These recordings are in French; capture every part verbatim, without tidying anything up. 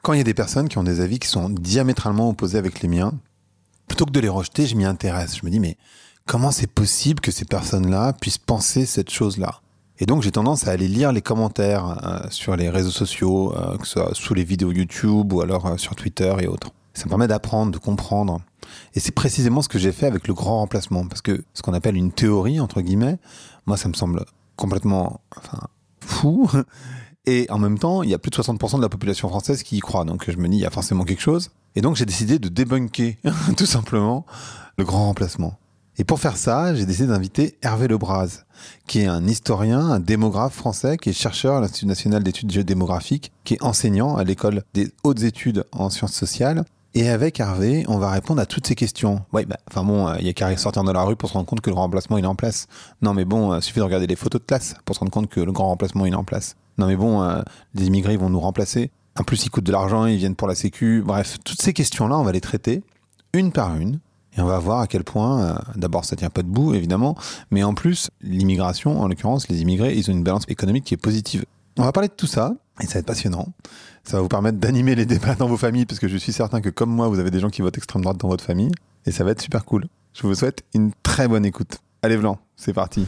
Quand il y a des personnes qui ont des avis qui sont diamétralement opposés avec les miens, plutôt que de les rejeter, je m'y intéresse. Je me dis, mais comment c'est possible que ces personnes-là puissent penser cette chose-là ? Et donc, j'ai tendance à aller lire les commentaires euh, sur les réseaux sociaux, euh, que ce soit sous les vidéos YouTube ou alors euh, sur Twitter et autres. Ça me permet d'apprendre, de comprendre. Et c'est précisément ce que j'ai fait avec le grand remplacement. Parce que ce qu'on appelle une théorie, entre guillemets, moi, ça me semble complètement enfin, fou. Et en même temps, il y a plus de soixante pour cent de la population française qui y croit. Donc, je me dis, il y a forcément quelque chose. Et donc, j'ai décidé de débunker, tout simplement, le grand remplacement. Et pour faire ça, j'ai décidé d'inviter Hervé Lebras, qui est un historien, un démographe français, qui est chercheur à l'Institut national d'études géodémographiques, qui est enseignant à l'école des hautes études en sciences sociales. Et avec Hervé, on va répondre à toutes ces questions. Ouais, bah, enfin bon, il euh, y a qu'à sortir dans la rue pour se rendre compte que le grand remplacement, il est en place. Non, mais bon, il euh, suffit de regarder les photos de classe pour se rendre compte que le grand remplacement, il est en place. Non, mais bon, euh, les immigrés, ils vont nous remplacer. En plus, ils coûtent de l'argent, ils viennent pour la sécu. Bref, toutes ces questions-là, on va les traiter une par une. Et on va voir à quel point, euh, d'abord, ça tient pas debout, évidemment. Mais en plus, l'immigration, en l'occurrence, les immigrés, ils ont une balance économique qui est positive. On va parler de tout ça, et ça va être passionnant. Ça va vous permettre d'animer les débats dans vos familles, parce que je suis certain que, comme moi, vous avez des gens qui votent extrême droite dans votre famille. Et ça va être super cool. Je vous souhaite une très bonne écoute. Allez, Blanc, c'est parti.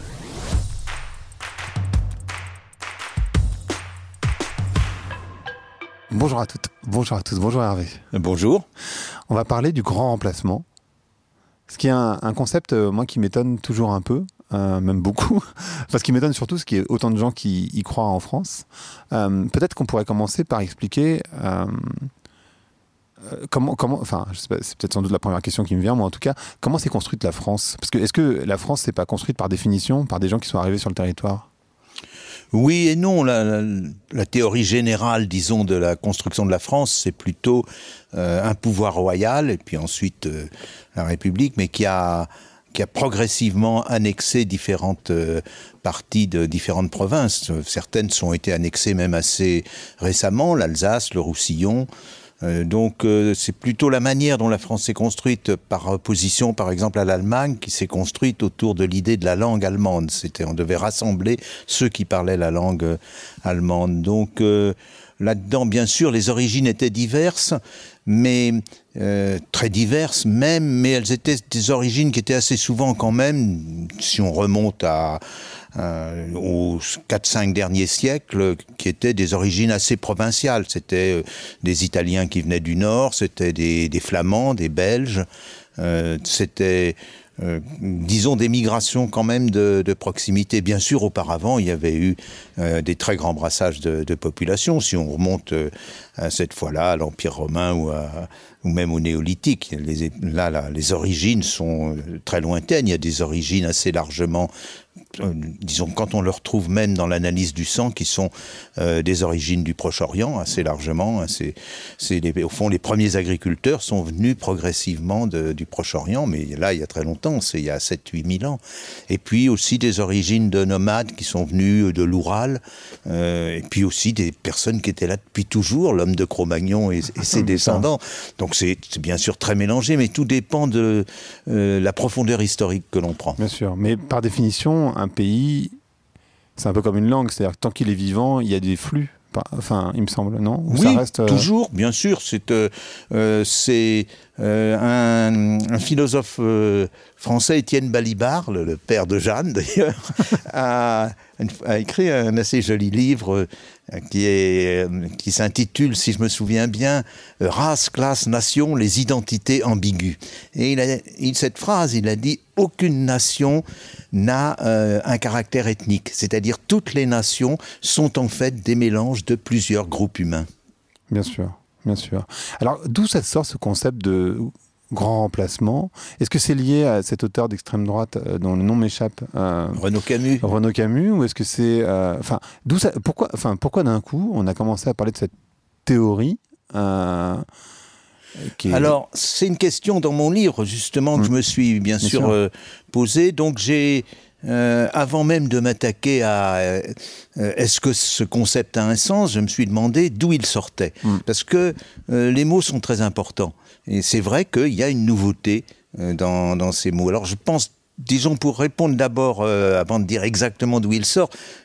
Bonjour à toutes, bonjour à tous, bonjour Hervé. Bonjour. On va parler du grand remplacement, ce qui est un, un concept, euh, moi, qui m'étonne toujours un peu, euh, même beaucoup. Enfin, ce qui m'étonne surtout, c'est qu'il y ait autant de gens qui y croient en France. Euh, peut-être qu'on pourrait commencer par expliquer euh, euh, comment, comment, enfin, je sais pas, c'est peut-être sans doute la première question qui me vient, moi en tout cas, comment s'est construite la France ? Parce que est-ce que la France, c'est pas construite par définition, par des gens qui sont arrivés sur le territoire ? Oui et non. La, la, la théorie générale, disons, de la construction de la France, c'est plutôt euh, un pouvoir royal, et puis ensuite euh, la République, mais qui a, qui a progressivement annexé différentes euh, parties de différentes provinces. Certaines ont été annexées même assez récemment, l'Alsace, le Roussillon. Euh, donc euh, c'est plutôt la manière dont la France s'est construite par opposition par exemple à l'Allemagne, qui s'est construite autour de l'idée de la langue allemande. C'était, on devait rassembler ceux qui parlaient la langue euh, allemande. Donc euh, là-dedans, bien sûr, les origines étaient diverses, mais euh, très diverses même, mais elles étaient des origines qui étaient assez souvent quand même, si on remonte à Euh, aux quatre cinq derniers siècles, qui étaient des origines assez provinciales. C'était euh, des Italiens qui venaient du Nord, c'était des, des Flamands, des Belges, euh, c'était, euh, disons, des migrations quand même de, de proximité. Bien sûr, auparavant, il y avait eu euh, des très grands brassages de, de population. Si on remonte euh, à cette fois-là à l'Empire romain ou, à, ou même au Néolithique, les, là, là, les origines sont très lointaines. Il y a des origines assez largement, Euh, disons, quand on le retrouve même dans l'analyse du sang, qui sont euh, des origines du Proche-Orient, assez largement. Hein, c'est, c'est les, au fond, les premiers agriculteurs sont venus progressivement de, du Proche-Orient, mais là, il y a très longtemps, c'est il y a sept huit mille ans. Et puis aussi des origines de nomades qui sont venus de l'Oural, euh, et puis aussi des personnes qui étaient là depuis toujours, l'homme de Cro-Magnon et, et ses descendants. Donc c'est, c'est bien sûr très mélangé, mais tout dépend de euh, la profondeur historique que l'on prend. Bien sûr, mais par définition, un pays, c'est un peu comme une langue, c'est-à-dire que tant qu'il est vivant, il y a des flux. Enfin, il me semble, non ? Ou oui, ça reste, euh... toujours, bien sûr. C'est, euh, euh, c'est euh, un, un philosophe euh, français, Étienne Balibar, le, le père de Jeanne d'ailleurs, a, a écrit un assez joli livre euh, qui, est, qui s'intitule, si je me souviens bien, « Race, classe, nation, les identités ambiguës ». Et il a, il, cette phrase, il a dit « Aucune nation n'a euh, un caractère ethnique », c'est-à-dire toutes les nations sont en fait des mélanges de plusieurs groupes humains. Bien sûr, bien sûr. Alors, d'où ça sort ce concept de grand remplacement ? Est-ce que c'est lié à cet auteur d'extrême droite euh, dont le nom m'échappe euh, Renaud Camus. Renaud Camus, ou est-ce que c'est... Enfin, euh, d'où ça... Pourquoi, enfin, pourquoi d'un coup, on a commencé à parler de cette théorie euh, qui est... Alors, c'est une question dans mon livre, justement, que mmh. je me suis bien, bien sûr, sûr. Euh, posée. Donc, j'ai... Euh, avant même de m'attaquer à euh, est-ce que ce concept a un sens, je me suis demandé d'où il sortait. Mm. Parce que euh, les mots sont très importants. Et c'est vrai qu'il y a une nouveauté euh, dans, dans ces mots. Alors je pense, disons, pour répondre d'abord, euh, avant de dire exactement d'où il sort,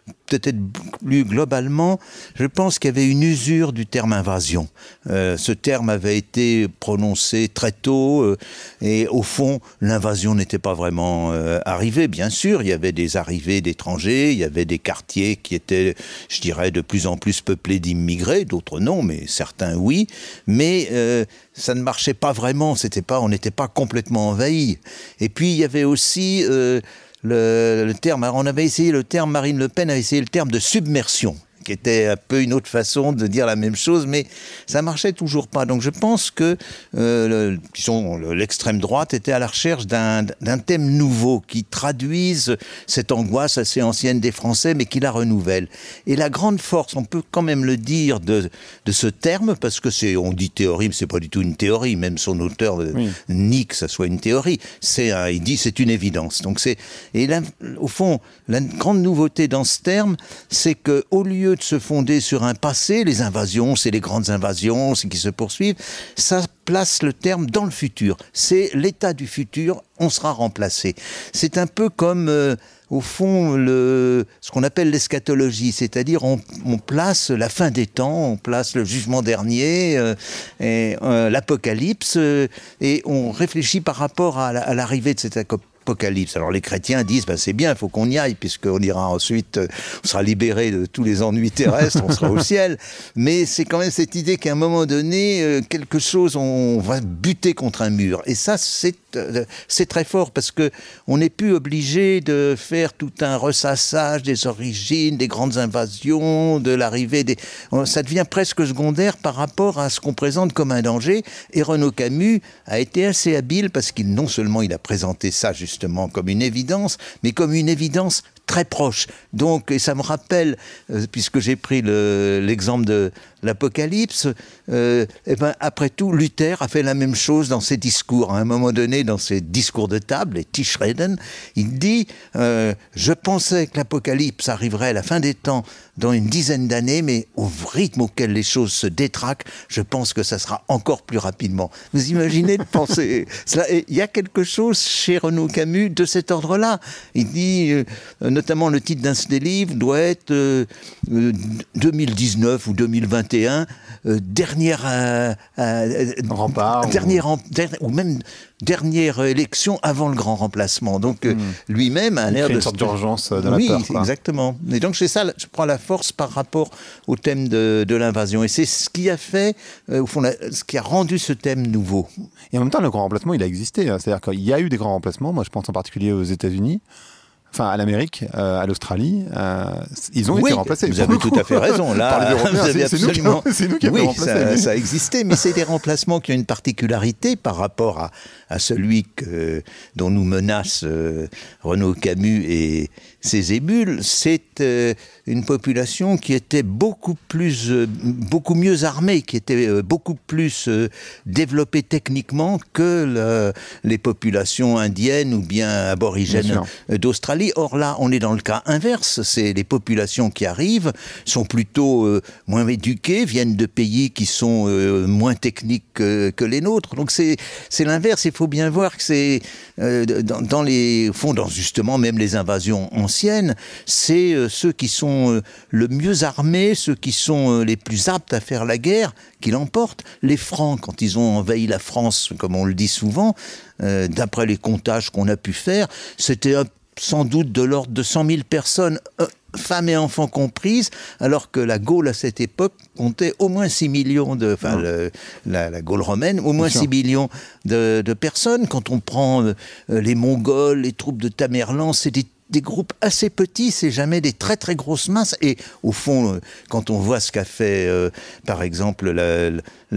peut-être plus globalement, je pense qu'il y avait une usure du terme invasion. Euh, ce terme avait été prononcé très tôt euh, et au fond, l'invasion n'était pas vraiment euh, arrivée. Bien sûr, il y avait des arrivées d'étrangers, il y avait des quartiers qui étaient, je dirais, de plus en plus peuplés d'immigrés, d'autres non, mais certains oui. Mais euh, ça ne marchait pas vraiment, c'était pas, on n'était pas complètement envahi. Et puis il y avait aussi euh, le, le terme, on avait essayé le terme, Marine Le Pen avait essayé le terme de submersion, qui était un peu une autre façon de dire la même chose, mais ça marchait toujours pas. Donc je pense que euh, le, disons, l'extrême droite était à la recherche d'un, d'un thème nouveau qui traduise cette angoisse assez ancienne des Français, mais qui la renouvelle. Et la grande force, on peut quand même le dire, de, de ce terme, parce que c'est, on dit théorie, mais c'est pas du tout une théorie, même son auteur oui. nie que ça soit une théorie. C'est un, il dit c'est une évidence. Donc c'est, et là, au fond, la grande nouveauté dans ce terme, c'est que au lieu de se fonder sur un passé, les invasions, c'est les grandes invasions, c'est qui se poursuivent, ça place le terme dans le futur. C'est l'état du futur, on sera remplacé. C'est un peu comme, euh, au fond, le, ce qu'on appelle l'eschatologie, c'est-à-dire on, on place la fin des temps, on place le jugement dernier, euh, et, euh, l'apocalypse, euh, et on réfléchit par rapport à, la, à l'arrivée de cette apocalypse. Apocalypse. Alors les chrétiens disent ben, c'est bien, il faut qu'on y aille puisqu'on ira ensuite, euh, on sera libéré de tous les ennuis terrestres, on sera au ciel. Mais c'est quand même cette idée qu'à un moment donné, euh, quelque chose, on va buter contre un mur. Et ça, c'est euh, c'est très fort parce que on n'est plus obligé de faire tout un ressassage des origines, des grandes invasions, de l'arrivée des. Ça devient presque secondaire par rapport à ce qu'on présente comme un danger. Et Renaud Camus a été assez habile parce qu'il non seulement il a présenté ça justement justement comme une évidence, mais comme une évidence très proche. Donc, et ça me rappelle, euh, puisque j'ai pris le, l'exemple de l'Apocalypse, euh, et ben, après tout, Luther a fait la même chose dans ses discours. À un moment donné, dans ses discours de table, les Tischreden, il dit euh, « Je pensais que l'Apocalypse arriverait à la fin des temps dans une dizaine d'années, mais au rythme auquel les choses se détraquent, je pense que ça sera encore plus rapidement. » Vous imaginez de penser cela. Il y a quelque chose chez Renaud Camus de cet ordre-là. Il dit, euh, notamment le titre d'un de ses livres doit être euh, euh, deux mille dix-neuf ou deux mille vingt et un, euh, dernière euh, euh, rempart, dernière, ou... der, ou même dernière élection avant le grand remplacement. Donc mmh. lui-même a l'air de une sorte d'urgence de oui, la peur. Oui, exactement. Et donc c'est ça, je prends la force par rapport au thème de, de l'invasion. Et c'est ce qui a fait, euh, au fond, la, ce qui a rendu ce thème nouveau. Et en même temps, le grand remplacement, il a existé. Hein. C'est-à-dire qu'il y a eu des grands remplacements. Moi, je pense en particulier aux États-Unis. Enfin, à l'Amérique, euh, à l'Australie, euh, ils ont oui, été remplacés. Vous avez tout à fait raison. Là, vous avez c'est, absolument. C'est nous qui, c'est nous qui oui, avons remplacé. Ça, mais... ça a existé, mais c'est des remplacements qui ont une particularité par rapport à, à celui que, dont nous menacent euh, Renaud Camus et ses émules. C'est euh, une population qui était beaucoup plus, euh, beaucoup mieux armée, qui était euh, beaucoup plus euh, développée techniquement que le, les populations indiennes ou bien aborigènes bien d'Australie. Or là, on est dans le cas inverse. C'est les populations qui arrivent sont plutôt euh, moins éduquées, viennent de pays qui sont euh, moins techniques que, que les nôtres. Donc c'est c'est l'inverse. Il faut bien voir que c'est euh, dans, dans les fonds, dans justement même les invasions anciennes, c'est euh, ceux qui sont euh, le mieux armés, ceux qui sont euh, les plus aptes à faire la guerre, qui l'emportent. Les Francs, quand ils ont envahi la France, comme on le dit souvent, euh, d'après les comptages qu'on a pu faire, c'était un sans doute de l'ordre de cent mille personnes, euh, femmes et enfants comprises, alors que la Gaule à cette époque comptait au moins six millions de, enfin le, la, la Gaule romaine, au moins six millions de, de personnes. Quand on prend euh, les Mongols, les troupes de Tamerlan, c'est des des groupes assez petits, c'est jamais des très très grosses masses. Et au fond, quand on voit ce qu'a fait, euh, par exemple, la,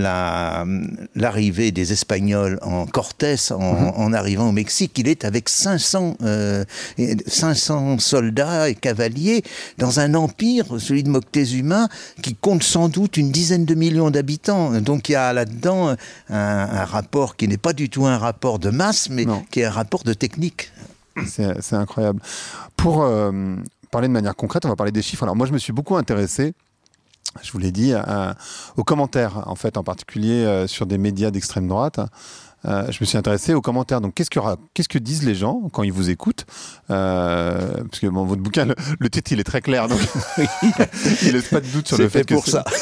la, l'arrivée des Espagnols en Cortés, en, mm-hmm. en arrivant au Mexique, il est avec cinq cents, euh, cinq cents soldats et cavaliers dans un empire, celui de Moctezuma, qui compte sans doute une dizaine de millions d'habitants. Donc il y a là-dedans un, un rapport qui n'est pas du tout un rapport de masse, mais non. qui est un rapport de technique. C'est, c'est incroyable. Pour euh, parler de manière concrète, on va parler des chiffres. Alors moi, je me suis beaucoup intéressé je vous l'ai dit, euh, aux commentaires, en fait, en particulier euh, sur des médias d'extrême droite. Euh, je me suis intéressé aux commentaires. Donc, qu'est-ce que, qu'est-ce que disent les gens quand ils vous écoutent euh, Parce que bon, votre bouquin, le, le titre, il est très clair. Donc, il laisse pas de doute sur c'est le fait, fait que pour ça.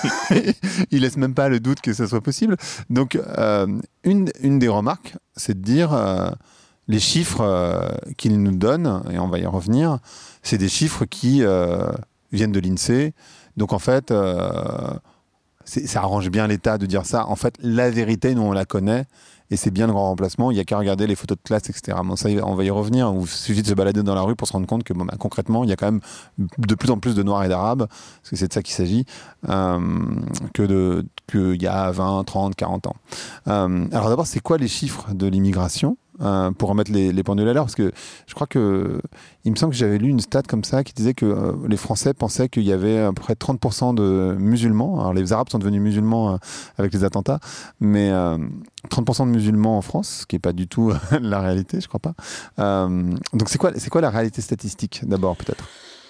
il laisse même pas le doute que ça soit possible. Donc, euh, une, une des remarques, c'est de dire euh, les chiffres euh, qu'il nous donne, et on va y revenir, c'est des chiffres qui euh, viennent de l'INSEE. Donc, en fait... Euh, C'est, ça arrange bien l'État de dire ça. En fait, la vérité, nous, on la connaît. Et c'est bien le grand remplacement. Il n'y a qu'à regarder les photos de classe, et cetera. Bon, ça, on va y revenir. Il suffit de se balader dans la rue pour se rendre compte que, bon, bah, concrètement, il y a quand même de plus en plus de Noirs et d'Arabes, parce que c'est de ça qu'il s'agit, euh, que de, qu'il y a vingt, trente, quarante ans. Euh, alors d'abord, c'est quoi les chiffres de l'immigration ? Euh, pour remettre les, les pendules à l'heure, parce que je crois que il me semble que j'avais lu une stat comme ça qui disait que euh, les Français pensaient qu'il y avait à peu près trente pour cent de musulmans. Alors les Arabes sont devenus musulmans euh, avec les attentats, mais euh, trente pour cent de musulmans en France, ce qui n'est pas du tout la réalité, je crois pas. Euh, donc c'est quoi, c'est quoi la réalité statistique d'abord peut-être ?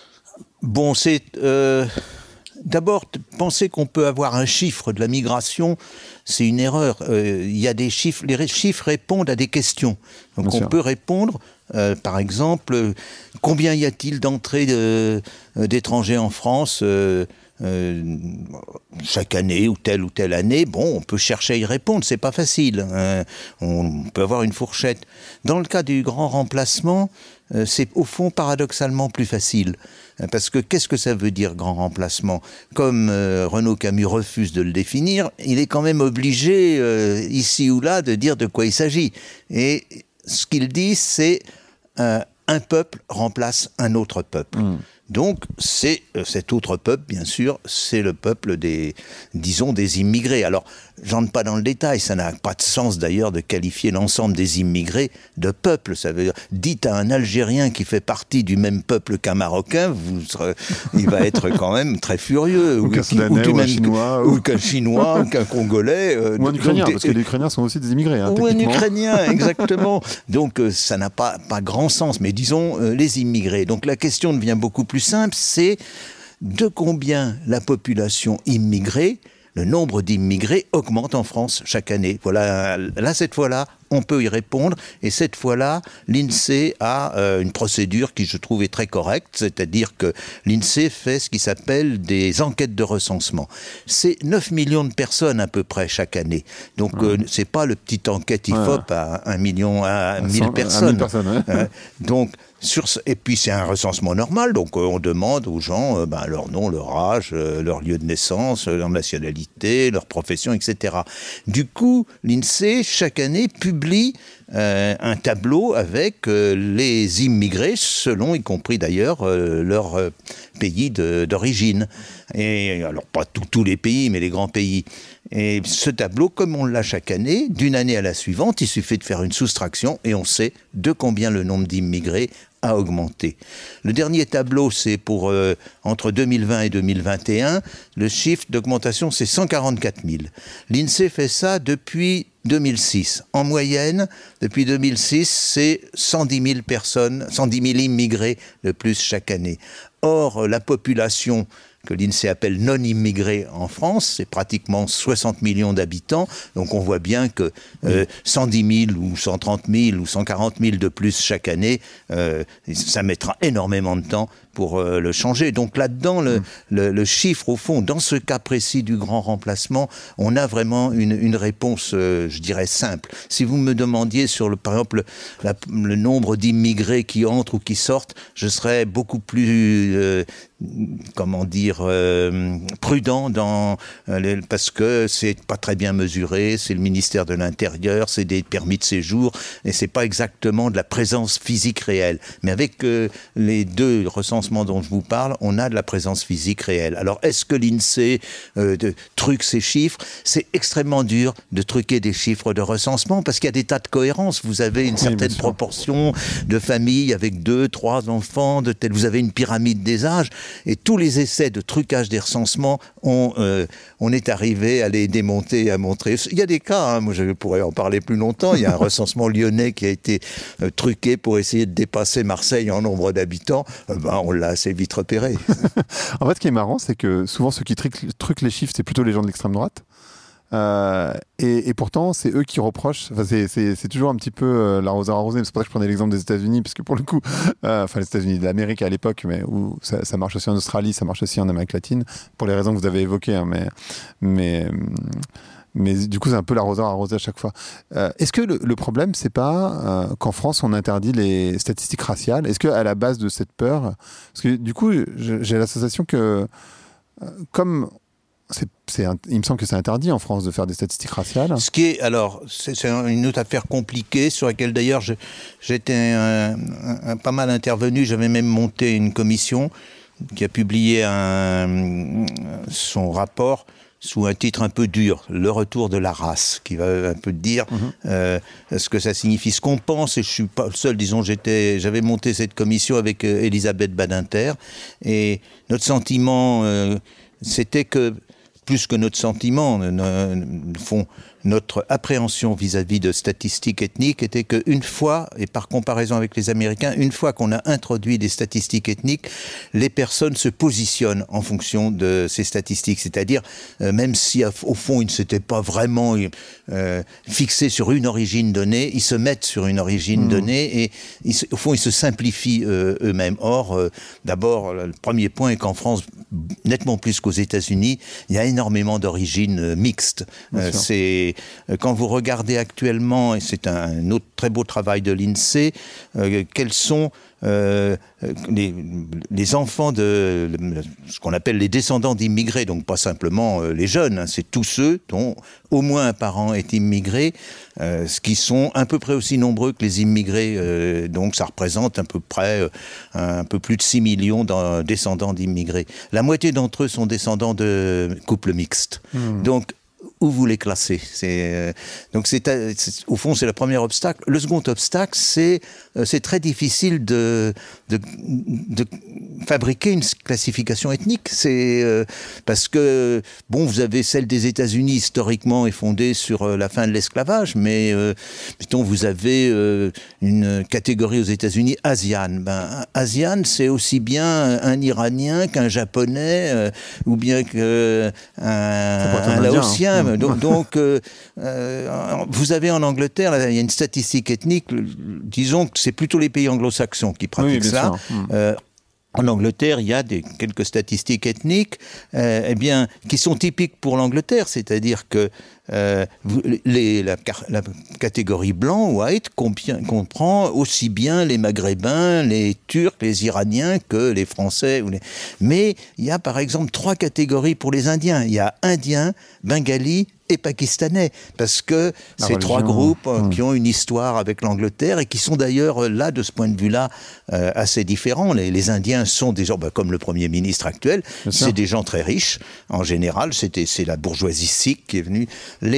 Bon, c'est euh, d'abord penser qu'on peut avoir un chiffre de la migration. C'est une erreur. Euh, il y a des chiffres. Les chiffres répondent à des questions. Donc, Bien on sûr. peut répondre, euh, par exemple, euh, combien y a-t-il d'entrées de, euh, d'étrangers en France euh, euh, chaque année ou telle ou telle année. Bon, on peut chercher à y répondre. C'est pas facile. Hein. On peut avoir une fourchette. Dans le cas du grand remplacement, euh, c'est au fond paradoxalement plus facile. Parce que qu'est-ce que ça veut dire, grand remplacement ? Comme euh, Renaud Camus refuse de le définir, il est quand même obligé, euh, ici ou là, de dire de quoi il s'agit. Et ce qu'il dit, c'est euh, un peuple remplace un autre peuple. Mmh. Donc, c'est euh, cet autre peuple, bien sûr, c'est le peuple des, disons, des immigrés. Alors, j'entre pas dans le détail, ça n'a pas de sens d'ailleurs de qualifier l'ensemble des immigrés de peuple. Ça veut dire, dites à un Algérien qui fait partie du même peuple qu'un Marocain, vous serez, il va être quand même très furieux. Ou, ou qu'un Soudanais, ou, ou un Chinois. Ou, ou qu'un Chinois, ou qu'un Congolais. Euh, ou un Ukrainien, donc, parce que les Ukrainiens sont aussi des immigrés. Hein, ou un Ukrainien, exactement. Donc, euh, ça n'a pas, pas grand sens, mais disons euh, les immigrés. Donc, la question devient beaucoup plus simple, c'est de combien la population immigrée, le nombre d'immigrés augmente en France chaque année. Voilà, là, cette fois-là, on peut y répondre. Et cette fois-là, l'INSEE a euh, une procédure qui, je trouve, est très correcte. C'est-à-dire que l'INSEE fait ce qui s'appelle des enquêtes de recensement. C'est neuf millions de personnes à peu près chaque année. Donc, ouais. euh, c'est pas le petit enquête I F O P ouais. à un million, à mille personnes. personnes ouais. euh, donc, Sur ce, et puis c'est un recensement normal, donc euh, on demande aux gens euh, ben, leur nom, leur âge, euh, leur lieu de naissance, euh, leur nationalité, leur profession, et cetera. Du coup, l'INSEE, chaque année, publie euh, un tableau avec euh, les immigrés, selon, y compris d'ailleurs, euh, leur euh, pays de, d'origine. Et alors, pas tous les pays, mais les grands pays. Et ce tableau, comme on l'a chaque année, d'une année à la suivante, il suffit de faire une soustraction et on sait de combien le nombre d'immigrés a augmenté. Le dernier tableau, c'est pour euh, entre deux mille vingt et deux mille vingt et un. Le chiffre d'augmentation, c'est cent quarante-quatre mille. L'INSEE fait ça depuis deux mille six. En moyenne, depuis deux mille six, c'est cent dix mille personnes, cent dix mille immigrés de plus chaque année. Or, la population que l'INSEE appelle non-immigrés en France, c'est pratiquement soixante millions d'habitants, donc on voit bien que euh, cent dix mille ou cent trente mille ou cent quarante mille de plus chaque année, euh, ça mettra énormément de temps pour euh, le changer. Donc là-dedans, le, mmh. le, le chiffre, au fond, dans ce cas précis du grand remplacement, on a vraiment une, une réponse, euh, je dirais, simple. Si vous me demandiez sur, le, par exemple, la, le nombre d'immigrés qui entrent ou qui sortent, je serais beaucoup plus, euh, comment dire, euh, prudent dans, euh, les, parce que c'est pas très bien mesuré, c'est le ministère de l'Intérieur, c'est des permis de séjour, et c'est pas exactement de la présence physique réelle. Mais avec euh, les deux recensements dont je vous parle, on a de la présence physique réelle. Alors, est-ce que l'INSEE euh, de, truque ces chiffres ? C'est extrêmement dur de truquer des chiffres de recensement parce qu'il y a des tas de cohérences. Vous avez une certaine oui, proportion de familles avec deux, trois enfants, de tel. Vous avez une pyramide des âges. Et tous les essais de trucage des recensements, on, euh, on est arrivé à les démonter et à montrer. Il y a des cas, hein, moi je pourrais en parler plus longtemps, il y a un recensement lyonnais qui a été euh, truqué pour essayer de dépasser Marseille en nombre d'habitants, euh, ben, on l'a assez vite repéré. En fait, ce qui est marrant, c'est que souvent ceux qui truquent, truquent les chiffres, c'est plutôt les gens de l'extrême droite. Euh, et, et pourtant, c'est eux qui reprochent. Enfin, c'est, c'est, c'est toujours un petit peu euh, l'arroseur arrosé. C'est pour ça que je prenais l'exemple des États-Unis, parce que pour le coup, euh, enfin les États-Unis, de l'Amérique à l'époque, mais où ça, ça marche aussi en Australie, ça marche aussi en Amérique latine, pour les raisons que vous avez évoquées. Hein, mais, mais, mais du coup, c'est un peu l'arroseur arrosé à chaque fois. Euh, est-ce que le, le problème, c'est pas euh, qu'en France, on interdit les statistiques raciales ? Est-ce qu'à la base de cette peur, parce que du coup, j'ai la sensation que euh, comme C'est, c'est, il me semble que c'est interdit en France de faire des statistiques raciales. Ce qui est, alors, c'est, c'est une autre affaire compliquée sur laquelle d'ailleurs je, j'étais un, un, un, pas mal intervenu. J'avais même monté une commission qui a publié un, son rapport sous un titre un peu dur, Le retour de la race, qui va un peu dire mmh. euh, ce que ça signifie. Ce qu'on pense, et je ne suis pas le seul, disons, j'étais, j'avais monté cette commission avec euh, Elisabeth Badinter, et notre sentiment, euh, c'était que plus que notre sentiment, font notre appréhension vis-à-vis de statistiques ethniques était qu'une fois, et par comparaison avec les Américains, une fois qu'on a introduit des statistiques ethniques, les personnes se positionnent en fonction de ces statistiques. C'est-à-dire, euh, même si au fond ils ne s'étaient pas vraiment euh, fixés sur une origine donnée, ils se mettent sur une origine mmh. donnée et ils, au fond ils se simplifient euh, eux-mêmes. Or, euh, d'abord, le premier point est qu'en France, nettement plus qu'aux États-Unis, il y a énormément d'origines euh, mixtes. Euh, c'est Quand vous regardez actuellement, et c'est un autre très beau travail de l'INSEE, euh, quels sont euh, les, les enfants de ce qu'on appelle les descendants d'immigrés, donc pas simplement euh, les jeunes, hein, c'est tous ceux dont au moins un parent est immigré, euh, ce qui sont à peu près aussi nombreux que les immigrés, euh, donc ça représente à peu près euh, un peu plus de six millions de descendants d'immigrés. La moitié d'entre eux sont descendants de couples mixtes. Mmh. Donc où vous les classez. C'est, euh, donc c'est, c'est, au fond, c'est le premier obstacle. Le second obstacle, c'est, euh, c'est très difficile de, de, de fabriquer une classification ethnique. C'est euh, parce que, bon, vous avez celle des États-Unis, historiquement, est fondée sur euh, la fin de l'esclavage, mais, euh, mettons, vous avez euh, une catégorie aux États-Unis, asiane. Ben, asiane, c'est aussi bien un Iranien qu'un Japonais, euh, ou bien qu'un un Laotien. Hein. Donc, donc euh, euh, vous avez en Angleterre, là, il y a une statistique ethnique, disons que c'est plutôt les pays anglo-saxons qui pratiquent oui, ça. Euh, En Angleterre, il y a des, quelques statistiques ethniques euh, eh bien, qui sont typiques pour l'Angleterre, c'est-à-dire que euh, les, la, la catégorie blanc, white, comprend aussi bien les Maghrébins, les Turcs, les Iraniens que les Français. Ou les... Mais il y a par exemple trois catégories pour les Indiens. Il y a Indiens, Bengalis et Pakistanais, parce que la ces religion. trois groupes mmh. qui ont une histoire avec l'Angleterre et qui sont d'ailleurs là, de ce point de vue-là, euh, assez différents. Les, les Indiens sont des gens, bah, comme le Premier ministre actuel, Bien c'est sûr. des gens très riches, en général, c'était, c'est la bourgeoisie sikh qui est venue.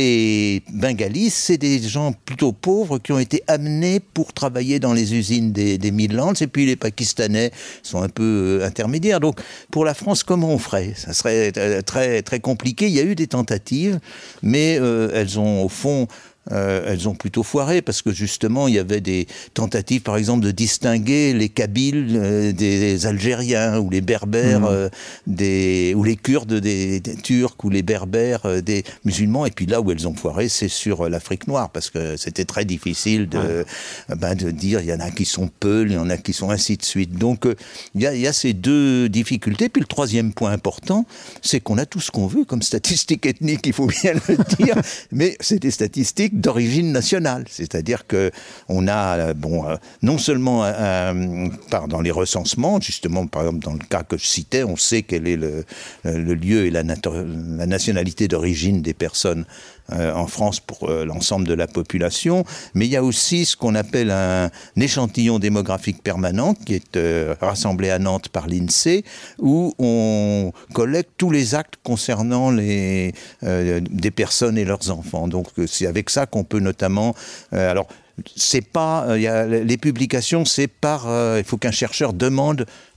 Les Bengalis, c'est des gens plutôt pauvres qui ont été amenés pour travailler dans les usines des, des Midlands, et puis les Pakistanais sont un peu euh, intermédiaires. Donc, pour la France, comment on ferait ? Ça serait très, très compliqué. Il y a eu des tentatives, mais euh, elles ont au fond, euh, elles ont plutôt foiré parce que justement il y avait des tentatives par exemple de distinguer les Kabyles euh, des Algériens ou les Berbères mmh. euh, des, ou les Kurdes des, des Turcs ou les Berbères euh, des musulmans, et puis là où elles ont foiré c'est sur l'Afrique noire parce que c'était très difficile de, ouais. ben, de dire il y en a qui sont Peuls, il y en a qui sont ainsi de suite. Donc euh, il y a, il y a ces deux difficultés. Puis le troisième point important, c'est qu'on a tout ce qu'on veut comme statistiques ethniques, il faut bien le dire, mais c'est des statistiques d'origine nationale, c'est-à-dire que on a bon euh, non seulement euh, par dans les recensements, justement par exemple dans le cas que je citais, on sait quel est le, le lieu et la, nat- la nationalité d'origine des personnes euh, en France pour euh, l'ensemble de la population, mais il y a aussi ce qu'on appelle un, un échantillon démographique permanent qui est euh, rassemblé à Nantes par l'INSEE, où on collecte tous les actes concernant les euh, des personnes et leurs enfants. Donc c'est avec ça qu'on peut notamment... Euh, alors, c'est pas... Euh, y a, les publications, c'est par... Euh, il faut qu'un chercheur demande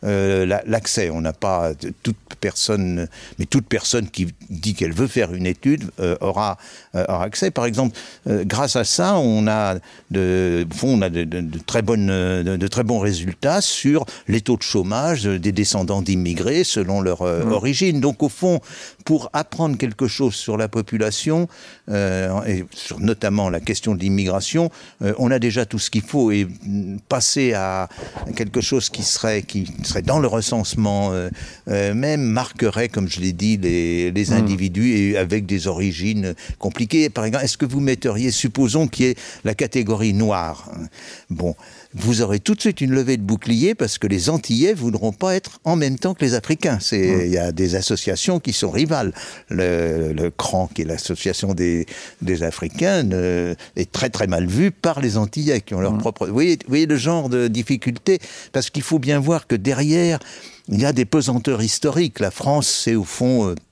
euh, la, l'accès. On n'a pas toute personne, mais toute personne qui dit qu'elle veut faire une étude euh, aura, euh, aura accès. Par exemple, euh, grâce à ça, on a de, on a de, de, de très bonnes, de, de très bons résultats sur les taux de chômage des descendants d'immigrés selon leur euh, mmh. origine. Donc, au fond, pour apprendre quelque chose sur la population, euh, et sur notamment la question de l'immigration, euh, on a déjà tout ce qu'il faut. Et passer à quelque chose qui serait, qui serait dans le recensement euh, euh, même, marquerait, comme je l'ai dit, les, les individus et avec des origines compliquées. Par exemple, est-ce que vous metteriez, supposons qu'il y ait la catégorie noire. Bon, vous aurez tout de suite une levée de bouclier parce que les Antillais ne voudront pas être en même temps que les Africains. Il y a des associations qui sont rivales. Le, le C R A N, qui est l'association des, des Africains, ne, est très très mal vu par les Antillais qui ont leur mmh. propre... Vous voyez, vous voyez le genre de difficulté, parce qu'il faut bien voir que derrière, il y a des pesanteurs historiques. La France, c'est au fond... Euh,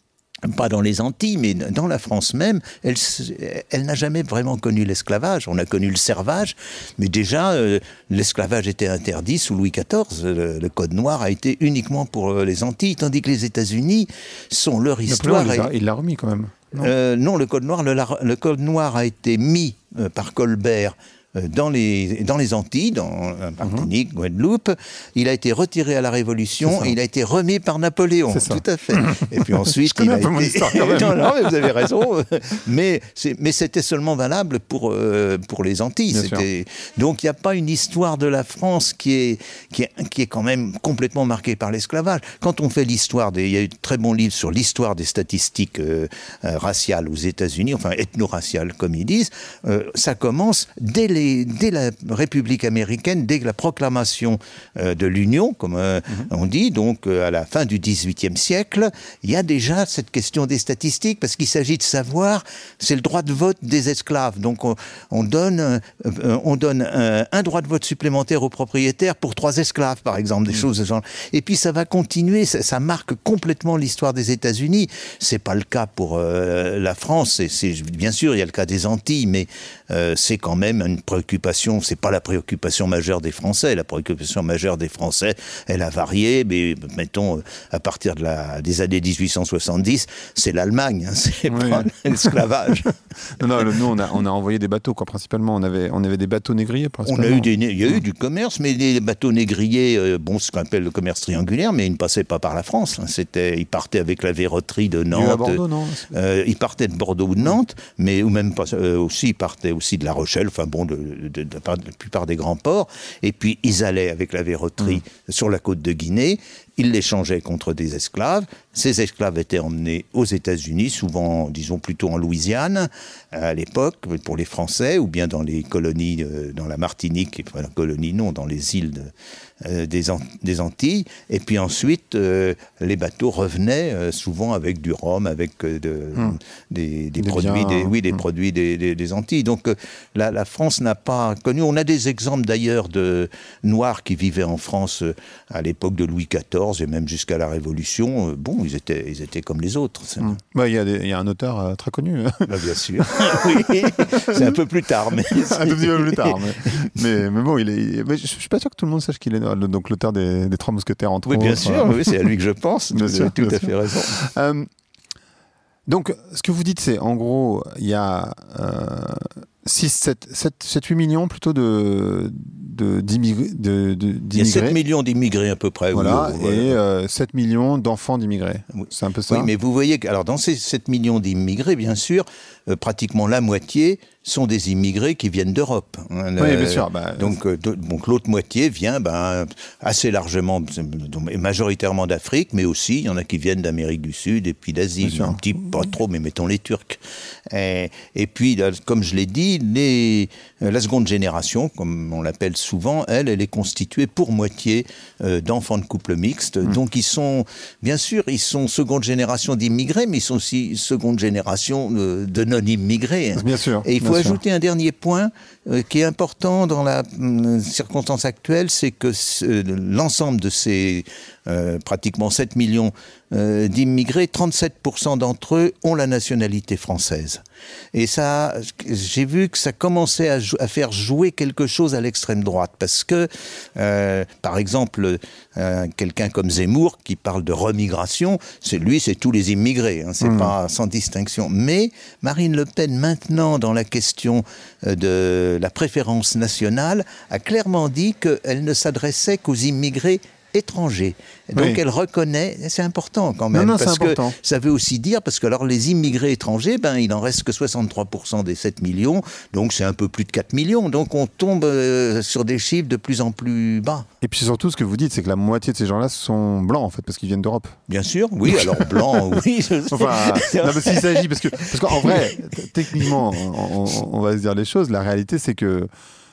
pas dans les Antilles, mais dans la France même, elle, elle n'a jamais vraiment connu l'esclavage. On a connu le servage, mais déjà, euh, l'esclavage était interdit sous Louis quatorze. Le, le Code noir a été uniquement pour les Antilles, tandis que les États-Unis sont leur histoire... Il l'a, il l'a remis quand même. Non, euh, non le, code noir, le, le Code noir a été mis euh, par Colbert dans les, dans les Antilles, dans Martinique, mmh. Guadeloupe. Il a été retiré à la Révolution et il a été remis par Napoléon. Tout à fait. Et puis ensuite, il a été... Mon histoire, quand même. non, non, mais vous avez raison. Mais, c'est, mais c'était seulement valable pour, euh, pour les Antilles. C'était... Donc il n'y a pas une histoire de la France qui est, qui, est, qui est quand même complètement marquée par l'esclavage. Quand on fait l'histoire, des... il y a eu de très bons livres sur l'histoire des statistiques euh, euh, raciales aux États-Unis, enfin ethno-raciales comme ils disent, euh, ça commence dès les dès la République américaine, dès la proclamation euh, de l'Union, comme euh, mmh. on dit, donc euh, à la fin du dix-huitième siècle, il y a déjà cette question des statistiques, parce qu'il s'agit de savoir, c'est le droit de vote des esclaves. Donc on, on donne, euh, on donne un, un droit de vote supplémentaire aux propriétaires pour trois esclaves, par exemple, des mmh. choses de ce genre. Et puis ça va continuer, ça, ça marque complètement l'histoire des États-Unis. C'est pas le cas pour euh, la France. C'est, c'est, bien sûr, il y a le cas des Antilles, mais euh, c'est quand même une préoccupation, c'est pas la préoccupation majeure des Français. La préoccupation majeure des Français, elle a varié, mais mettons, à partir de la, des années dix-huit cent soixante-dix, c'est l'Allemagne, hein, c'est oui. pas l'esclavage. non, non, nous, on a, on a envoyé des bateaux, quoi, principalement. On avait, on avait des bateaux négriers, principalement. On a eu des, il y a eu du commerce, mais les bateaux négriers, euh, bon, ce qu'on appelle le commerce triangulaire, mais ils ne passaient pas par la France. Hein. C'était, ils partaient avec la verroterie de Nantes. À Bordeaux, non euh, Ils partaient de Bordeaux ou de Nantes, mais ou même pas, euh, aussi, ils partaient aussi de La Rochelle, enfin bon, de, de, de, de la plupart des grands ports, et puis ils allaient avec la verroterie mmh. sur la côte de Guinée, ils l'échangeaient contre des esclaves, ces esclaves étaient emmenés aux États-Unis, souvent, disons plutôt en Louisiane, à l'époque, pour les Français, ou bien dans les colonies, euh, dans la Martinique, enfin la colonie non, dans les îles de, euh, des, An- des Antilles, et puis ensuite, euh, les bateaux revenaient euh, souvent avec du rhum, avec euh, de, mmh. des, des, des produits, des, oui, des mmh. produits des, des, des Antilles. Donc euh, la, la France n'a pas connu, on a des exemples d'ailleurs de Noirs qui vivaient en France euh, à l'époque de Louis quatorze, et même jusqu'à la Révolution, euh, bon, ils étaient, ils étaient comme les autres. Il mmh. bah, y, y a un auteur euh, très connu. Bah, bien sûr. Oui, c'est un peu plus tard. Mais un tout petit peu plus tard. Mais, mais, mais bon, il est, mais je ne suis pas sûr que tout le monde sache qu'il est donc l'auteur des, des Trois Mousquetaires, entre oui, autres. Oui, bien sûr, oui, c'est à lui que je pense. Vous avez tout à fait raison. Euh, donc, ce que vous dites, c'est, en gros, il y a euh, six, sept, sept, sept, huit millions plutôt de... De, d'immigrés, de, de, d'immigrés. Il y a sept millions d'immigrés à peu près. Voilà, oui, et euh, sept millions d'enfants d'immigrés. Oui. C'est un peu ça. Oui, mais vous voyez que alors, dans ces sept millions d'immigrés, bien sûr, euh, pratiquement la moitié sont des immigrés qui viennent d'Europe. Hein, oui, bien sûr. Bah, donc, euh, de, donc l'autre moitié vient ben, assez largement, majoritairement d'Afrique, mais aussi il y en a qui viennent d'Amérique du Sud et puis d'Asie. Un petit, pas trop, mais mettons les Turcs. Et, et puis, comme je l'ai dit, les, la seconde génération, comme on l'appelle souvent, elle, elle est constituée pour moitié euh, d'enfants de couples mixtes. Mmh. Donc ils sont, bien sûr, ils sont seconde génération d'immigrés, mais ils sont aussi seconde génération de, de non-immigrés. Hein. Bien sûr. Et il faut bien ajouter sûr. un dernier point euh, qui est important dans la euh, circonstance actuelle, c'est que euh, l'ensemble de ces euh, pratiquement sept millions euh, d'immigrés, trente-sept pour cent d'entre eux ont la nationalité française. Et ça, j'ai vu que ça commençait à, à faire jouer quelque chose à l'extrême droite, parce que, euh, par exemple, euh, quelqu'un comme Zemmour qui parle de remigration, c'est lui, c'est tous les immigrés, hein, c'est mmh. pas sans distinction. Mais Marine Le Pen, maintenant, dans la question de la préférence nationale, a clairement dit qu'elle ne s'adressait qu'aux immigrés étrangers. Donc oui. elle reconnaît, c'est important quand même, non, non, parce que important. ça veut aussi dire, parce que alors les immigrés étrangers, ben il en reste que soixante-trois pour cent des sept millions, donc c'est un peu plus de quatre millions, donc on tombe euh, sur des chiffres de plus en plus bas. Et puis surtout, ce que vous dites, c'est que la moitié de ces gens-là sont blancs en fait, parce qu'ils viennent d'Europe. Bien sûr, oui, alors blancs, oui. Enfin, non, mais s'il s'agit, parce que, parce qu'en vrai, techniquement, on, on, on va se dire les choses, la réalité c'est que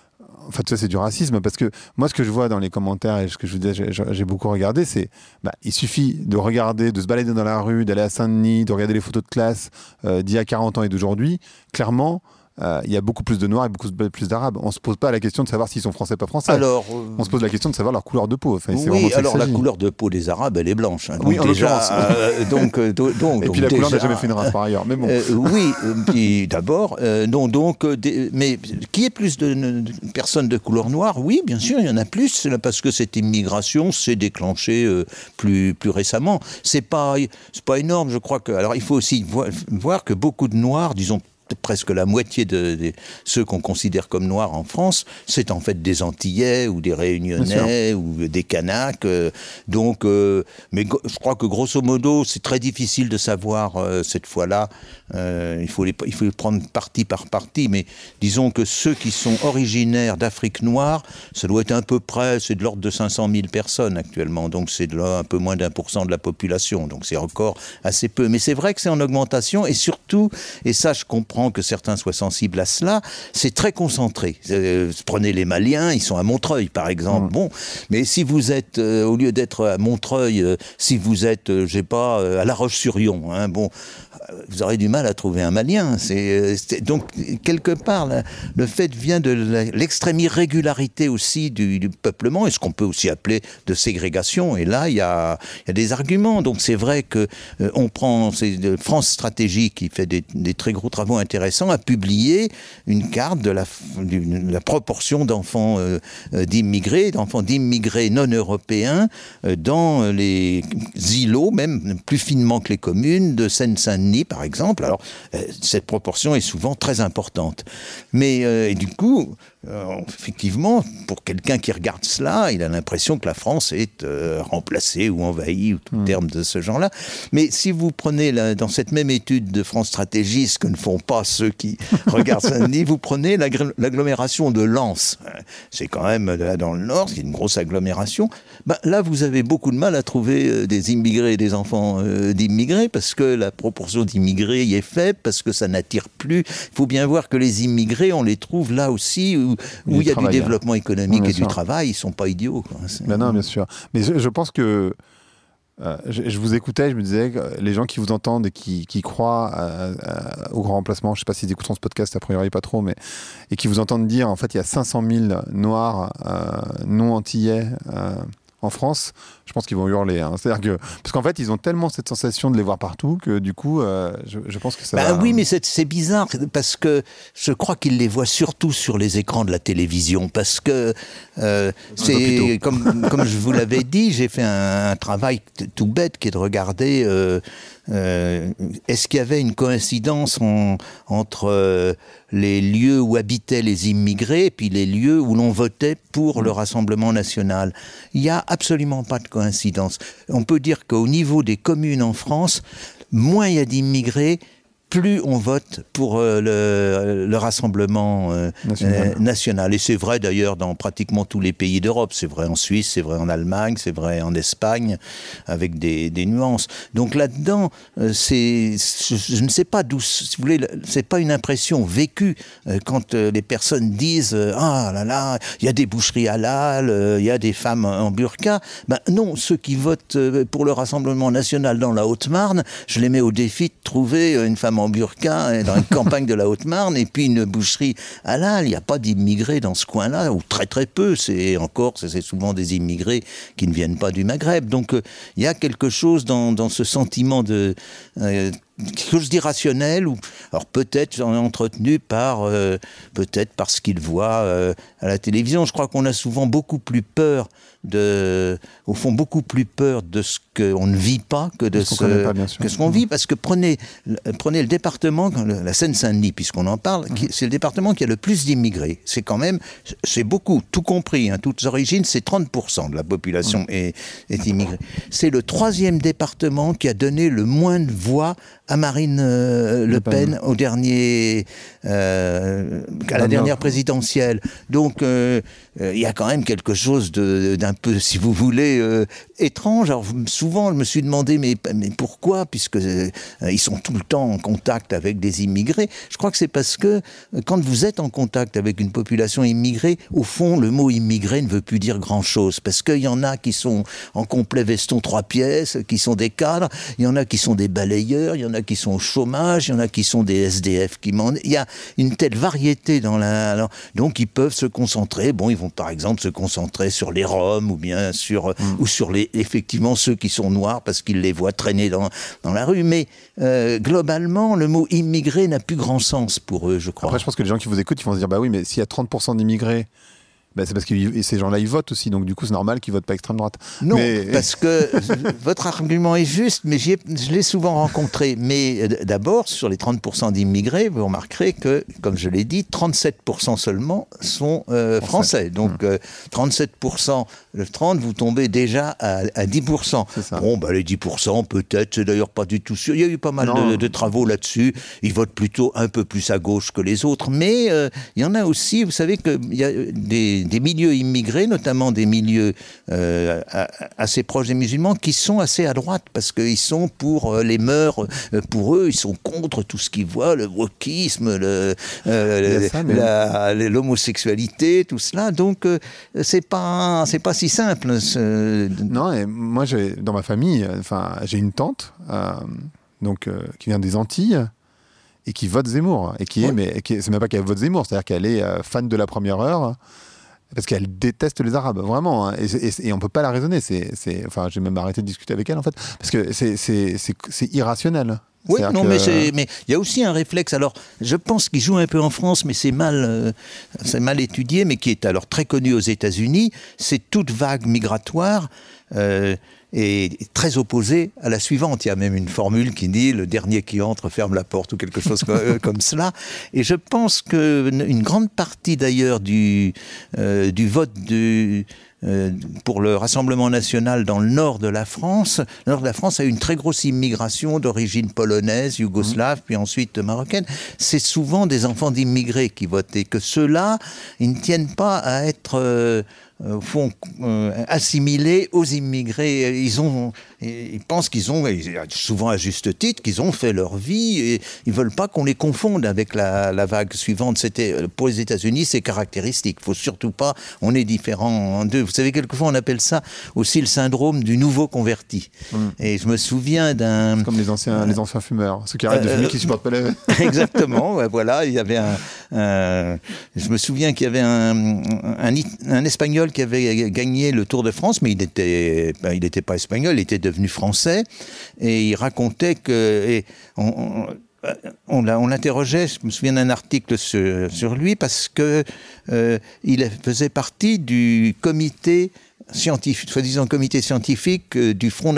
en fait, ça, c'est du racisme, parce que moi, ce que je vois dans les commentaires, et ce que je vous disais, j'ai, j'ai beaucoup regardé, c'est bah, il suffit de regarder, de se balader dans la rue, d'aller à Saint-Denis, de regarder les photos de classe euh, d'il y a quarante ans et d'aujourd'hui. Clairement, euh, il y a beaucoup plus de Noirs et beaucoup plus d'Arabes. On ne se pose pas la question de savoir s'ils sont français ou pas français. Alors, euh... on se pose la question de savoir leur couleur de peau. Enfin, c'est oui, alors la couleur de peau des Arabes, elle est blanche. Hein, oui, en déjà, l'occurrence. Euh, donc, euh, donc, et donc, puis la déjà, couleur n'a jamais fait une race par ailleurs. Mais bon. Euh, oui, puis d'abord, euh, non, donc, euh, des, mais qui est plus de, de personnes de couleur noire? Oui, bien sûr, il y en a plus, parce que cette immigration s'est déclenchée euh, plus, plus récemment. C'est pas, c'est pas énorme, je crois que. Alors, il faut aussi voir, voir que beaucoup de Noirs, disons, presque la moitié de, de ceux qu'on considère comme noirs en France, c'est en fait des Antillais ou des Réunionnais ou des Kanaks. Euh, donc, euh, mais go- je crois que grosso modo, c'est très difficile de savoir euh, cette fois-là. Euh, il faut les, il faut les prendre partie par partie. Mais disons que ceux qui sont originaires d'Afrique noire, ça doit être à peu près, c'est de l'ordre de cinq cent mille personnes actuellement. Donc, c'est de là un peu moins d'un pour cent de la population. Donc, c'est encore assez peu. Mais c'est vrai que c'est en augmentation et surtout, et ça, je comprends que certains soient sensibles à cela, c'est très concentré. Euh, prenez les Maliens, ils sont à Montreuil, par exemple. Mmh. Bon, mais si vous êtes, euh, au lieu d'être à Montreuil, euh, si vous êtes, euh, je sais pas, euh, à La Roche-sur-Yon, hein, bon, euh, vous aurez du mal à trouver un Malien. C'est, c'est, donc, quelque part, là, le fait vient de la, l'extrême irrégularité aussi du, du peuplement, et ce qu'on peut aussi appeler de ségrégation. Et là, il y a, y a des arguments. Donc, c'est vrai que euh, on prend, c'est de France Stratégie qui fait des, des très gros travaux intéressant, a publié une carte de la, de la proportion d'enfants euh, d'immigrés, d'enfants d'immigrés non européens euh, dans les îlots, même plus finement que les communes, de Seine-Saint-Denis par exemple. Alors, euh, cette proportion est souvent très importante. Mais, euh, et du coup, euh, effectivement, pour quelqu'un qui regarde cela, il a l'impression que la France est euh, remplacée ou envahie, ou tout mmh. terme de ce genre-là. Mais si vous prenez la, dans cette même étude de France Stratégie, ce que ne font pas ceux qui regardent Saint-Denis, vous prenez l'agl- l'agglomération de Lens. C'est quand même là dans le nord, c'est une grosse agglomération. Ben, là, vous avez beaucoup de mal à trouver euh, des immigrés et des enfants euh, d'immigrés, parce que la proportion d'immigrés y est faible, parce que ça n'attire plus. Il faut bien voir que les immigrés, on les trouve là aussi où, où il y a du développement économique non, et sûr. du travail. Ils ne sont pas idiots. Quoi. Ben non, bien sûr. Mais je, je pense que Euh, je, je vous écoutais, je me disais que les gens qui vous entendent et qui, qui croient à, à, au grand remplacement, je ne sais pas s'ils écouteront ce podcast, a priori pas trop, mais et qui vous entendent dire en fait il y a cinq cent mille Noirs euh, non antillais euh, en France, je pense qu'ils vont hurler. Hein. C'est-à-dire que parce qu'en fait ils ont tellement cette sensation de les voir partout que du coup, euh, je, je pense que ça. Ben va... oui, mais c'est, c'est bizarre parce que je crois qu'ils les voient surtout sur les écrans de la télévision, parce que euh, c'est comme comme je vous l'avais dit, j'ai fait un, un travail tout bête qui est de regarder. Euh, Euh, est-ce qu'il y avait une coïncidence en, entre euh, les lieux où habitaient les immigrés et puis les lieux où l'on votait pour le Rassemblement national? Il n'y a absolument pas de coïncidence. On peut dire qu'au niveau des communes en France, moins il y a d'immigrés, plus on vote pour euh, le, le Rassemblement euh, national. Euh, national. Et c'est vrai d'ailleurs dans pratiquement tous les pays d'Europe. C'est vrai en Suisse, c'est vrai en Allemagne, c'est vrai en Espagne, avec des, des nuances. Donc là-dedans, euh, c'est, je, je ne sais pas d'où, si vous voulez, c'est pas une impression vécue euh, quand euh, les personnes disent euh, ah là là, il y a des boucheries halal, il euh, y a des femmes en burqa. Ben non, ceux qui votent euh, pour le Rassemblement national dans la Haute-Marne, je les mets au défi de trouver une femme en burqa hein, dans une campagne de la Haute-Marne, et puis une boucherie halal. Il n'y a pas d'immigrés dans ce coin-là, ou très très peu. C'est encore, c'est souvent des immigrés qui ne viennent pas du Maghreb. Donc euh, il y a quelque chose dans, dans ce sentiment de... Euh, quelque chose d'irrationnel, ou alors peut-être entretenu par euh, peut-être parce qu'ils voient euh, à la télévision. Je crois qu'on a souvent beaucoup plus peur de, au fond, beaucoup plus peur de ce qu'on ne vit pas que de ce, pas, que ce qu'on vit. Parce que prenez, prenez le département, la Seine-Saint-Denis, puisqu'on en parle, mmh. c'est le département qui a le plus d'immigrés. C'est quand même, c'est beaucoup, tout compris, hein, toutes origines, c'est trente pour cent de la population mmh. est, est immigrée. C'est le troisième département qui a donné le moins de voix à Marine euh, Le, Le Pen, Pen au dernier, euh, à la dernière présidentielle. Donc, il euh, euh, y a quand même quelque chose de, d'un peu, si vous voulez, euh, étrange. Alors, souvent, je me suis demandé, mais, mais pourquoi, puisque euh, ils sont tout le temps en contact avec des immigrés. Je crois que c'est parce que euh, quand vous êtes en contact avec une population immigrée, au fond, le mot immigré ne veut plus dire grand-chose. Parce qu'il y en a qui sont en complet veston trois pièces, qui sont des cadres, il y en a qui sont des balayeurs, il y en a qui sont au chômage, il y en a qui sont des S D F qui m'en... Il y a une telle variété dans la... Alors, donc ils peuvent se concentrer, bon, ils vont par exemple se concentrer sur les Roms, ou bien sur, mmh. ou sur les, effectivement ceux qui sont noirs parce qu'ils les voient traîner dans, dans la rue, mais euh, globalement, le mot immigré n'a plus grand sens pour eux, je crois. Après, je pense que les gens qui vous écoutent, ils vont se dire, bah oui, mais s'il y a trente pour cent d'immigrés, ben c'est parce que ces gens-là, ils votent aussi, donc du coup, c'est normal qu'ils votent pas extrême droite. Non, mais... parce que votre argument est juste, mais j'y ai, je l'ai souvent rencontré. Mais d'abord, sur les trente pour cent d'immigrés, vous remarquerez que, comme je l'ai dit, trente-sept pour cent seulement sont euh, français. français. Donc, mmh. euh, trente-sept pour cent, le trente, vous tombez déjà à, à dix pour cent. Bon, ben, les dix pour cent, peut-être, c'est d'ailleurs pas du tout sûr. Il y a eu pas mal de, de travaux là-dessus. Ils votent plutôt un peu plus à gauche que les autres. Mais euh, il y en a aussi, vous savez qu'il y a des des milieux immigrés, notamment des milieux euh, assez proches des musulmans, qui sont assez à droite, parce qu'ils sont pour euh, les mœurs, euh, pour eux, ils sont contre tout ce qu'ils voient, le wokisme, le, euh, ça, mais... la, l'homosexualité, tout cela. Donc, euh, c'est pas, c'est pas si simple. Ce... Non, et moi, j'ai, dans ma famille, enfin, j'ai une tante, euh, donc, euh, qui vient des Antilles, et qui vote Zemmour, et qui est, ouais. mais qui, c'est même pas qu'elle vote Zemmour, c'est-à-dire qu'elle est euh, fan de la première heure, parce qu'elle déteste les Arabes, vraiment, hein, et, et, et on peut pas la raisonner. C'est, c'est, enfin, j'ai même arrêté de discuter avec elle, en fait, parce que c'est, c'est, c'est, c'est irrationnel. Oui, non, que... mais c'est, mais il y a aussi un réflexe. Alors, je pense qu'il joue un peu en France, mais c'est mal, euh, c'est mal étudié, mais qui est alors très connu aux États-Unis. C'est toute vague migratoire. Euh, est très opposée à la suivante. Il y a même une formule qui dit « le dernier qui entre ferme la porte » ou quelque chose comme cela. Et je pense qu'une grande partie d'ailleurs du, euh, du vote du, euh, pour le Rassemblement national dans le nord de la France, le nord de la France a eu une très grosse immigration d'origine polonaise, yougoslave, mmh. puis ensuite marocaine. C'est souvent des enfants d'immigrés qui votent. Et que ceux-là, ils ne tiennent pas à être... Euh, au fond, euh, assimilés aux immigrés. Ils, ont, ils pensent qu'ils ont, souvent à juste titre, qu'ils ont fait leur vie et ils ne veulent pas qu'on les confonde avec la, la vague suivante. C'était, pour les États-Unis, c'est caractéristique. Il ne faut surtout pas, on est différents en deux. Vous savez, quelquefois, on appelle ça aussi le syndrome du nouveau converti. Mmh. Et je me souviens d'un... C'est comme les anciens, euh, les anciens fumeurs, ceux qui arrêtent euh, de fumer, qui ne supportent pas les... Exactement, ouais, voilà. Il y avait un, un... Je me souviens qu'il y avait un, un, un Espagnol qui avait gagné le Tour de France, mais il n'était ben, il n'était pas espagnol, il était devenu français, et il racontait que... Et on, on, on, on l'interrogeait, je me souviens d'un article sur, sur lui, parce que euh, il faisait partie du comité scientifique, soi-disant comité scientifique euh, du front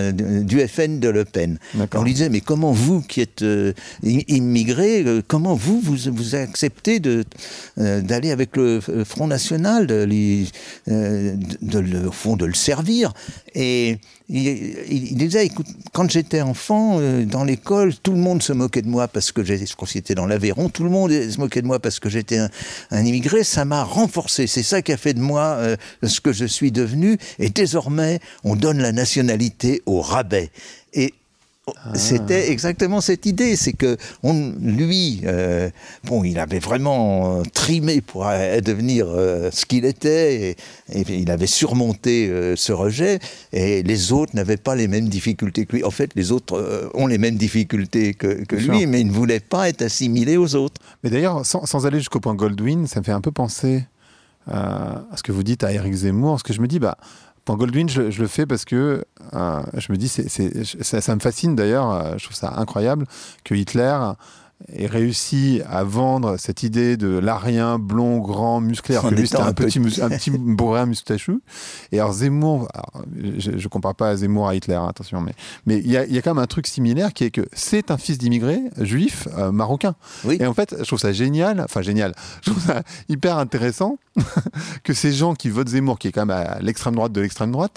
du F N de Le Pen. On lui disait, mais comment vous qui êtes euh, immigré, euh, comment vous, vous vous acceptez de, euh, d'aller avec le Front National, de, de, de, de, de, au fond, de le servir. Et il, il, il disait, écoute, quand j'étais enfant, euh, dans l'école, tout le monde se moquait de moi parce que j'étais, je crois que c'était dans l'Aveyron, tout le monde se moquait de moi parce que j'étais un, un immigré. Ça m'a renforcé. C'est ça qui a fait de moi euh, ce que je suis devenu. Et désormais, on donne la nationalité au rabais. Et Ah. C'était exactement cette idée, c'est que on, lui, euh, bon, il avait vraiment euh, trimé pour euh, devenir euh, ce qu'il était, et, et il avait surmonté euh, ce rejet, et les autres n'avaient pas les mêmes difficultés que lui. En fait, les autres euh, ont les mêmes difficultés que, que lui, mais ils ne voulaient pas être assimilés aux autres. Mais d'ailleurs, sans, sans aller jusqu'au point Goldwyn, ça me fait un peu penser euh, à ce que vous dites à Éric Zemmour, parce que je me dis, bah, pour Goldwyn, je, je le fais parce que euh, je me dis, c'est, c'est, ça, ça me fascine d'ailleurs, euh, je trouve ça incroyable que Hitler ait réussi à vendre cette idée de l'arien blond, grand, musclé, alors que lui c'était un, un petit, mus- un petit bourrin moustachu. Et alors Zemmour, alors, je ne compare pas à Zemmour à Hitler, hein, attention, mais mais il y a, y a quand même un truc similaire qui est que c'est un fils d'immigrés juifs euh, marocains. Oui. Et en fait, je trouve ça génial, enfin génial, je trouve ça hyper intéressant que ces gens qui votent Zemmour, qui est quand même à l'extrême droite de l'extrême droite,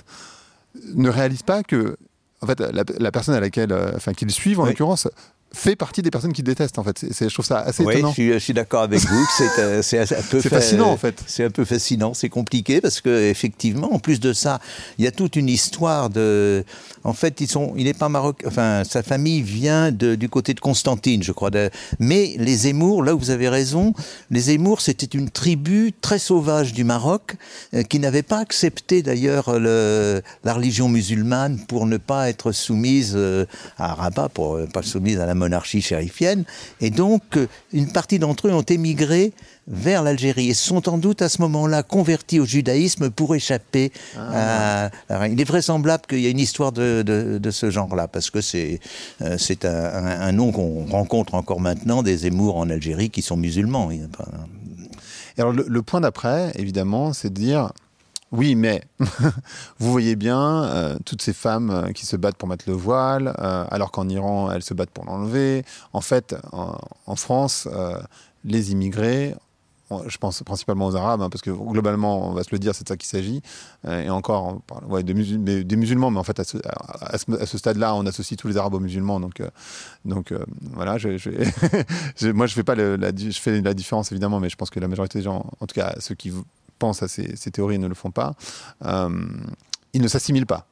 ne réalisent pas que en fait, la, la personne à laquelle, euh, enfin, qu'ils suivent en oui. l'occurrence, fait partie des personnes qui détestent en fait. C'est, c'est, je trouve ça assez oui, étonnant. Je suis, je suis d'accord avec vous que c'est, euh, c'est un peu c'est fa- fascinant en fait. C'est un peu fascinant, c'est compliqué parce que effectivement, en plus de ça, il y a toute une histoire de. En fait, ils sont, il n'est pas marocain. Enfin, sa famille vient de, du côté de Constantine, je crois. De, mais les Zemmour, là où vous avez raison, les Zemmour, c'était une tribu très sauvage du Maroc euh, qui n'avait pas accepté d'ailleurs le, la religion musulmane pour ne pas être soumise euh, à Rabat, pour ne pas être soumise à la monarchie chérifienne, et donc une partie d'entre eux ont émigré vers l'Algérie et sont sans doute à ce moment-là convertis au judaïsme pour échapper ah. à, à... Il est vraisemblable qu'il y ait une histoire de, de, de ce genre-là, parce que c'est, euh, c'est un, un, un nom qu'on rencontre encore maintenant, des Zemmour en Algérie qui sont musulmans. Il y a pas... Et alors le, le point d'après, évidemment, c'est de dire... Oui, mais vous voyez bien euh, toutes ces femmes euh, qui se battent pour mettre le voile, euh, alors qu'en Iran, elles se battent pour l'enlever. En fait, en, en France, euh, les immigrés, on, je pense principalement aux Arabes, hein, parce que globalement, on va se le dire, c'est de ça qu'il s'agit. Euh, et encore, on parle ouais, de musul- mais, des musulmans, mais en fait, à ce, à, à ce, à ce stade-là, on associe tous les Arabo-musulmans. Donc, euh, donc euh, voilà, je, je, je, moi, je fais pas le, la, je fais la différence, évidemment, mais je pense que la majorité des gens, en tout cas ceux qui pensent à ces, ces théories et ne le font pas, euh, ils ne s'assimilent pas.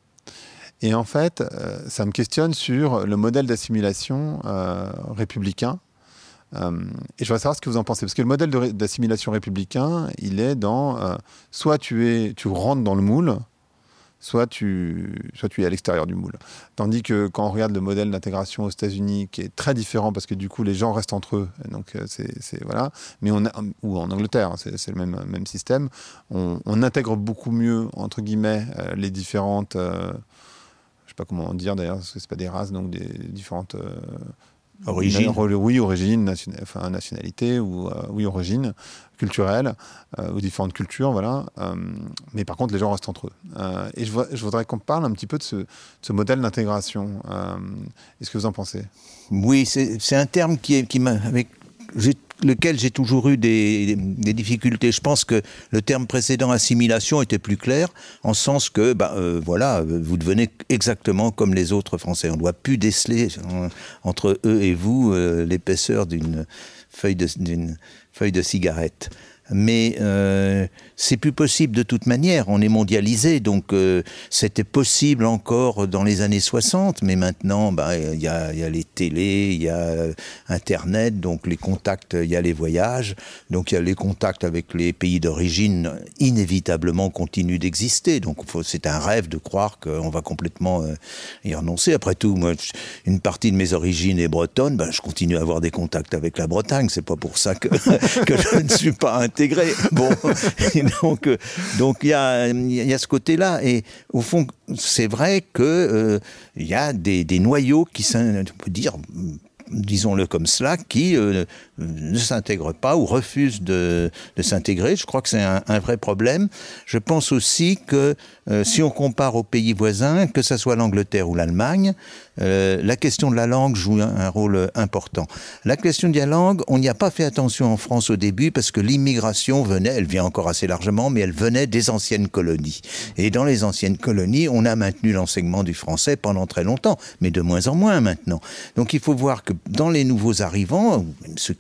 Et en fait, euh, ça me questionne sur le modèle d'assimilation euh, républicain. Euh, et je voudrais savoir ce que vous en pensez. Parce que le modèle de ré- d'assimilation républicain, il est dans... Euh, soit tu, es, tu rentres dans le moule, soit tu, soit tu es à l'extérieur du moule. Tandis que quand on regarde le modèle d'intégration aux États-Unis, qui est très différent, parce que du coup, les gens restent entre eux, donc c'est, c'est, voilà. Mais on a, ou en Angleterre, c'est, c'est le même, même système, on, on intègre beaucoup mieux, entre guillemets, euh, les différentes... Euh, je ne sais pas comment dire d'ailleurs, parce que ce n'est pas des races, donc des différentes... Euh, Origine. Oui, origine, nation, enfin, nationalité, ou euh, oui, origine culturelle, euh, ou différentes cultures, voilà. Euh, mais par contre, les gens restent entre eux. Euh, et je, je voudrais qu'on parle un petit peu de ce, de ce modèle d'intégration. Euh, est-ce que vous en pensez ? Oui, c'est, c'est un terme qui, est, qui m'a... Avec, j'ai, lequel j'ai toujours eu des, des, des difficultés. Je pense que le terme précédent, assimilation, était plus clair, en sens que, bah, euh, voilà, vous devenez exactement comme les autres Français. On ne doit plus déceler euh, entre eux et vous euh, l'épaisseur d'une feuille de, d'une feuille de cigarette. Mais euh, c'est plus possible de toute manière, on est mondialisé, donc euh, c'était possible encore dans les années soixante, mais maintenant, bah, y a, y a les télés, il y a Internet, donc les contacts, il y a les voyages, donc il y a les contacts avec les pays d'origine, inévitablement continuent d'exister, donc faut, c'est un rêve de croire qu'on va complètement euh, y renoncer. Après tout, moi, une partie de mes origines est bretonne, bah, je continue à avoir des contacts avec la Bretagne, c'est pas pour ça que, que je ne suis pas un intégré. Bon, et donc, donc il y a, y a ce côté-là. Et au fond, c'est vrai que euh, il y a des, des noyaux qui, on peut dire, disons-le comme cela, qui euh, ne s'intègrent pas ou refusent de, de s'intégrer. Je crois que c'est un, un vrai problème. Je pense aussi que euh, si on compare aux pays voisins, que ce soit l'Angleterre ou l'Allemagne, euh, la question de la langue joue un, un rôle important. La question de la langue, on n'y a pas fait attention en France au début parce que l'immigration venait, elle vient encore assez largement, mais elle venait des anciennes colonies. Et dans les anciennes colonies, on a maintenu l'enseignement du français pendant très longtemps, mais de moins en moins maintenant. Donc il faut voir que dans les nouveaux arrivants, ceux qui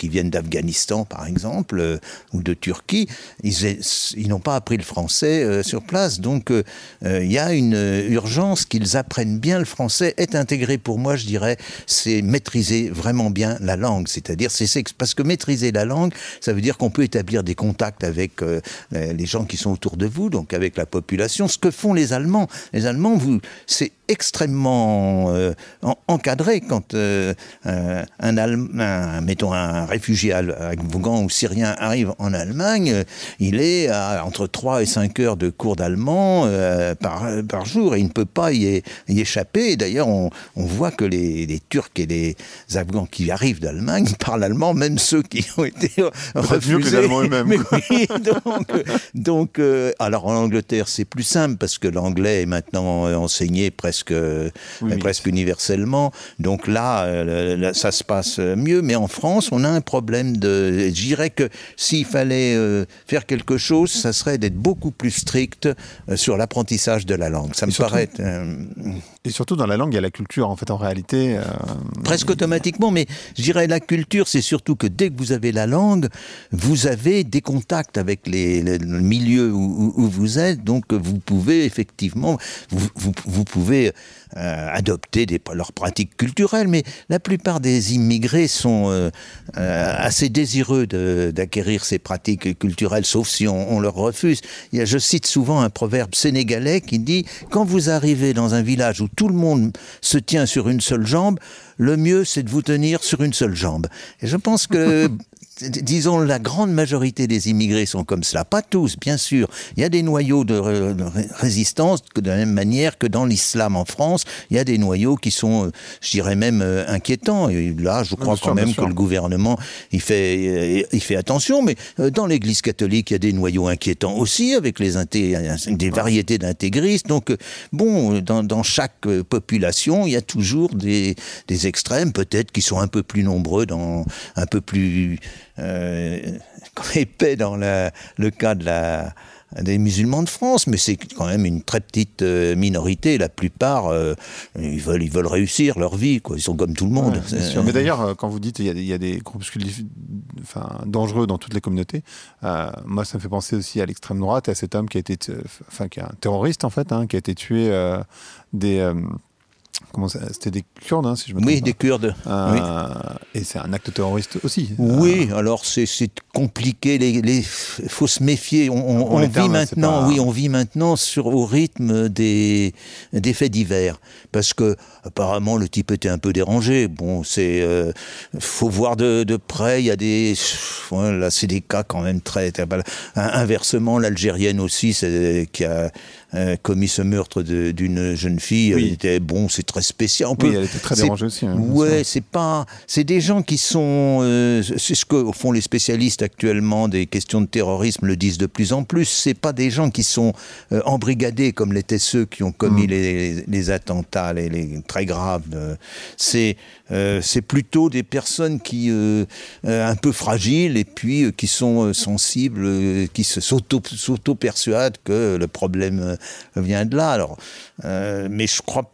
qui viennent d'Afghanistan, par exemple, euh, ou de Turquie, ils, est, ils n'ont pas appris le français euh, sur place. Donc, il euh, y a une urgence qu'ils apprennent bien le français. Être intégré, pour moi, je dirais, c'est maîtriser vraiment bien la langue. C'est-à-dire, c'est, c'est parce que maîtriser la langue, ça veut dire qu'on peut établir des contacts avec euh, les gens qui sont autour de vous, donc avec la population. Ce que font les Allemands. Les Allemands, vous, c'est extrêmement euh, en, encadré quand euh, un, un, un, mettons un réfugié afghan ou syrien arrive en Allemagne, euh, il est à entre trois et cinq heures de cours d'allemand euh, par, par jour et il ne peut pas y, y échapper. Et d'ailleurs, on, on voit que les, les Turcs et les Afghans qui arrivent d'Allemagne parlent allemand, même ceux qui ont été refusés. Mieux que les Allemands eux-mêmes. Mais oui, donc, donc euh, alors en Angleterre, c'est plus simple parce que l'anglais est maintenant enseigné presque, oui, presque universellement. Donc là, euh, là, ça se passe mieux. Mais en France, on a un problème de... Je dirais que s'il fallait euh, faire quelque chose, ça serait d'être beaucoup plus strict euh, sur l'apprentissage de la langue. Ça et me surtout, paraît... Euh, et surtout dans la langue, il y a la culture, en fait, en réalité. Euh... Presque automatiquement, mais je dirais la culture, c'est surtout que dès que vous avez la langue, vous avez des contacts avec les, les, le milieu où, où vous êtes, donc vous pouvez effectivement, vous, vous, vous pouvez euh, adopter des, leurs pratiques culturelles, mais la plupart des immigrés sont euh, euh, assez désireux de, d'acquérir ces pratiques culturelles, sauf si on, on leur refuse. Il y a, je cite souvent un proverbe sénégalais qui dit « Quand vous arrivez dans un village où tout le monde se tient sur une seule jambe, le mieux c'est de vous tenir sur une seule jambe ». Et je pense que... disons, la grande majorité des immigrés sont comme cela. Pas tous, bien sûr. Il y a des noyaux de, ré- de résistance, de la même manière que dans l'islam en France, il y a des noyaux qui sont, je dirais même, euh, inquiétants. Et là, je crois bien quand sûr, même que le gouvernement, il fait, il fait attention. Mais dans l'Église catholique, il y a des noyaux inquiétants aussi, avec les inté- des variétés d'intégristes. Donc, bon, dans, dans chaque population, il y a toujours des, des extrêmes, peut-être, qui sont un peu plus nombreux, dans, un peu plus... Euh, épais dans la, le cas de la, des musulmans de France, mais c'est quand même une très petite euh, minorité. La plupart, euh, ils, veulent, ils veulent réussir leur vie, quoi. Ils sont comme tout le monde. Ouais, bien sûr. Mais d'ailleurs, quand vous dites qu'il y a, il y a des groupuscules enfin, dangereux dans toutes les communautés, euh, moi, ça me fait penser aussi à l'extrême droite et à cet homme qui a été, enfin, qui est un terroriste en fait, hein, qui a été tué euh, des euh, Comment ça, c'était des Kurdes, hein, si je me trompe Oui, pas. des Kurdes. Euh, oui. Et c'est un acte terroriste aussi. Oui, euh, alors c'est, c'est compliqué. Il les, faut se méfier. On, on, on vit maintenant, pas... oui, on vit maintenant sur au rythme des, des faits divers, parce que apparemment le type était un peu dérangé. Bon, c'est, euh, faut voir de, de près. Il y a des, ouais, là, c'est des cas quand même très. très inversement, l'Algérienne aussi, c'est, qui a euh, commis ce meurtre de, d'une jeune fille. Oui. Elle était bon, c'est très spécial. On peut, oui, elle était très dérangée aussi. Hein, ouais, c'est pas, c'est des gens qui sont, euh, c'est ce que au fond les spécialistes actuellement des questions de terrorisme le disent de plus en plus. C'est pas des gens qui sont euh, embrigadés comme l'étaient ceux qui ont commis mmh. les, les attentats, les, les très graves. Euh, c'est euh, c'est plutôt des personnes qui euh, euh, un peu fragiles et puis euh, qui sont euh, sensibles, euh, qui se s'auto s'auto persuadent que le problème euh, vient de là. Alors, euh, mais je crois,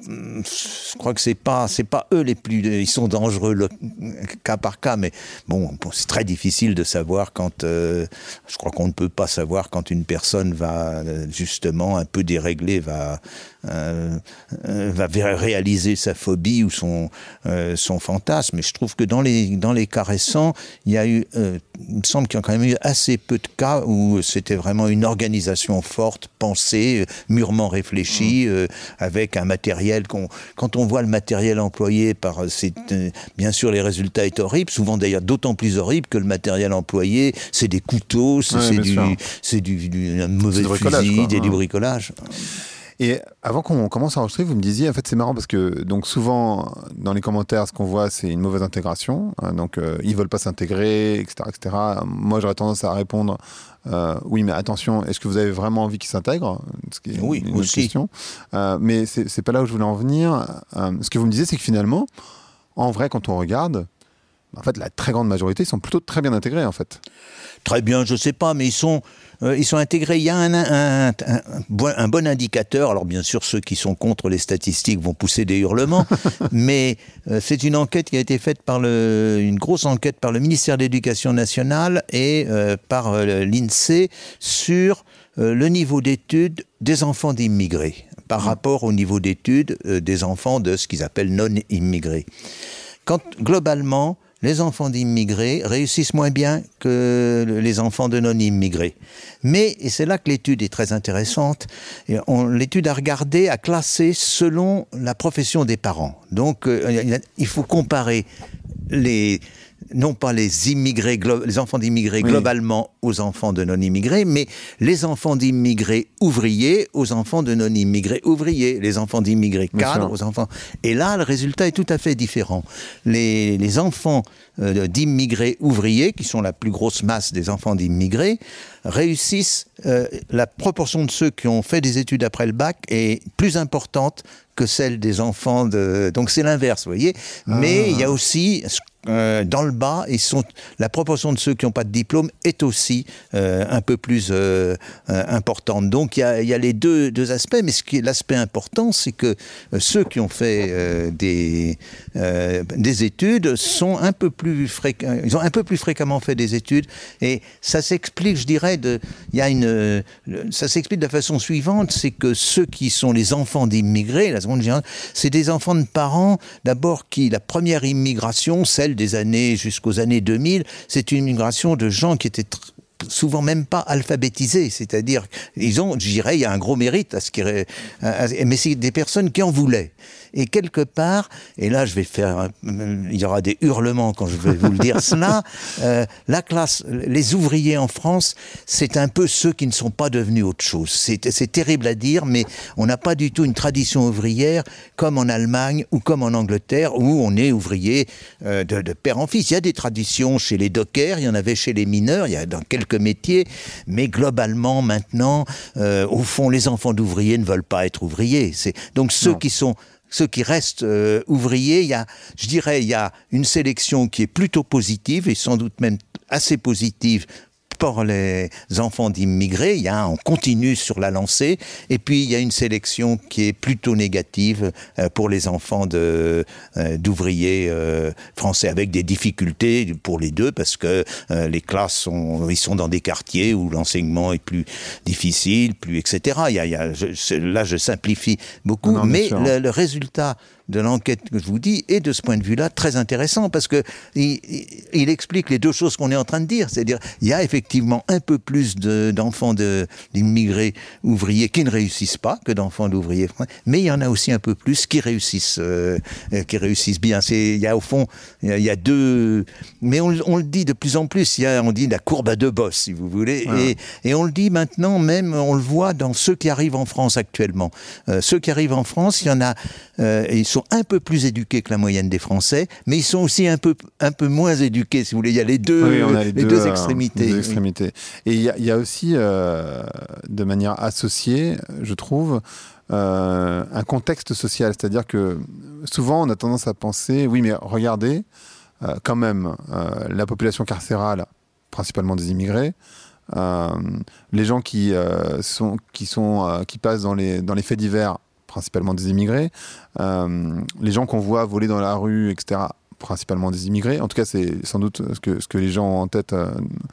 je crois que c'est pas, c'est pas eux les plus, ils sont dangereux le, cas par cas, mais bon, bon, c'est très difficile de savoir quand, euh, je crois qu'on ne peut pas savoir quand une personne va justement un peu déréglée, va, euh, va réaliser sa phobie ou son, euh, son fantasme. Mais je trouve que dans les, dans les cas récents, il y a eu, euh, il me semble qu'il y a quand même eu assez peu de cas où c'était vraiment une organisation forte, pensée, mûrement réfléchie, euh, avec un matériel qu'on, quand on voit le matériel employé par, c'est, euh, bien sûr les résultats est horrible, souvent d'ailleurs d'autant plus horrible que le matériel employé, c'est des couteaux, c'est, ouais, c'est, du, c'est du, du un mauvais fusil, des, du bricolage. Et avant qu'on commence à enregistrer, vous me disiez, en fait, c'est marrant parce que donc souvent dans les commentaires, ce qu'on voit, c'est une mauvaise intégration. Hein, donc euh, ils veulent pas s'intégrer, et cetera, et cetera. Moi, j'aurais tendance à répondre, euh, oui, mais attention, est-ce que vous avez vraiment envie qu'ils s'intègrent ? Ce qui est oui, une aussi. Question. Euh, mais c'est, c'est pas là où je voulais en venir. Euh, ce que vous me disiez, c'est que finalement, en vrai, quand on regarde, en fait, la très grande majorité sont plutôt très bien intégrés, en fait. Très bien, je ne sais pas, mais ils sont, euh, ils sont intégrés. Il y a un, un, un, un, un bon indicateur. Alors, bien sûr, ceux qui sont contre les statistiques vont pousser des hurlements, mais euh, c'est une enquête qui a été faite par le, une grosse enquête par le ministère de l'Éducation nationale et euh, par euh, l'INSEE sur euh, le niveau d'études des enfants d'immigrés par rapport au niveau d'études euh, des enfants de ce qu'ils appellent non-immigrés. Quand, globalement, les enfants d'immigrés réussissent moins bien que les enfants de non-immigrés. Mais, et c'est là que l'étude est très intéressante, on, l'étude a regardé, a classé selon la profession des parents. Donc, euh, il faut comparer les... non pas les immigrés, glo- les enfants d'immigrés oui. globalement aux enfants de non-immigrés, mais les enfants d'immigrés ouvriers aux enfants de non-immigrés ouvriers, les enfants d'immigrés cadres aux enfants... Et là, le résultat est tout à fait différent. Les, les enfants euh, d'immigrés ouvriers, qui sont la plus grosse masse des enfants d'immigrés, réussissent, euh, la proportion de ceux qui ont fait des études après le bac est plus importante que celle des enfants de... Donc c'est l'inverse, vous voyez. Mais ah. il y a aussi... Euh, dans le bas, ils sont, la proportion de ceux qui n'ont pas de diplôme est aussi euh, un peu plus euh, euh, importante. Donc il y a, y a les deux, deux aspects, mais ce qui est l'aspect important, c'est que euh, ceux qui ont fait euh, des, euh, des études sont un peu plus fréquents, ils ont un peu plus fréquemment fait des études, et ça s'explique, je dirais, de, y a une, ça s'explique de la façon suivante, c'est que ceux qui sont les enfants d'immigrés, la seconde génération, c'est des enfants de parents, d'abord qui, la première immigration, celle des années jusqu'aux années deux mille, c'est une migration de gens qui étaient tr- souvent même pas alphabétisés, c'est-à-dire ils ont, je dirais, il y a un gros mérite à ce qui, à, à, mais c'est des personnes qui en voulaient. Et quelque part, et là je vais faire, il y aura des hurlements quand je vais vous le dire cela, euh, la classe, les ouvriers en France, c'est un peu ceux qui ne sont pas devenus autre chose. C'est, c'est terrible à dire, mais on n'a pas du tout une tradition ouvrière comme en Allemagne ou comme en Angleterre, où on est ouvrier euh, de, de père en fils. Il y a des traditions chez les dockers, il y en avait chez les mineurs, il y a dans quelques métiers, mais globalement maintenant, euh, au fond, les enfants d'ouvriers ne veulent pas être ouvriers. C'est, donc ceux non. qui sont Ceux qui restent euh, ouvriers, il y a, je dirais, il y a une sélection qui est plutôt positive et sans doute même assez positive pour les enfants d'immigrés. Il y a, on continue sur la lancée. Et puis, il y a une sélection qui est plutôt négative euh, pour les enfants de, euh, d'ouvriers euh, français, avec des difficultés pour les deux, parce que euh, les classes sont, ils sont dans des quartiers où l'enseignement est plus difficile, plus et cetera. Il y a, il y a, je, là, je simplifie beaucoup, non, mais le, le résultat de l'enquête que je vous dis est de ce point de vue-là très intéressant, parce que il, il explique les deux choses qu'on est en train de dire, c'est-à-dire il y a effectivement un peu plus de, d'enfants de, d'immigrés ouvriers qui ne réussissent pas que d'enfants d'ouvriers français, mais il y en a aussi un peu plus qui réussissent, euh, qui réussissent bien. C'est, il y a au fond, il y a, il y a deux, mais on, on le dit de plus en plus, il y a, on dit la courbe à deux bosses, si vous voulez, ouais. et, et on le dit maintenant même, on le voit dans ceux qui arrivent en France actuellement. Euh, ceux qui arrivent en France, il y en a, euh, ils sont un peu plus éduqués que la moyenne des Français, mais ils sont aussi un peu, un peu moins éduqués, si vous voulez. Il y a les deux, oui, on a les les deux, deux extrémités. Les deux extrémités. Oui. Et il y, il y a aussi, euh, de manière associée, je trouve, euh, un contexte social. C'est-à-dire que souvent, on a tendance à penser, oui, mais regardez, euh, quand même, euh, la population carcérale, principalement des immigrés, euh, les gens qui, euh, sont, qui, sont, euh, qui passent dans les, dans les faits divers, principalement des immigrés, euh, les gens qu'on voit voler dans la rue, et cetera, principalement des immigrés. En tout cas, c'est sans doute ce que, ce que les gens ont en tête. Euh.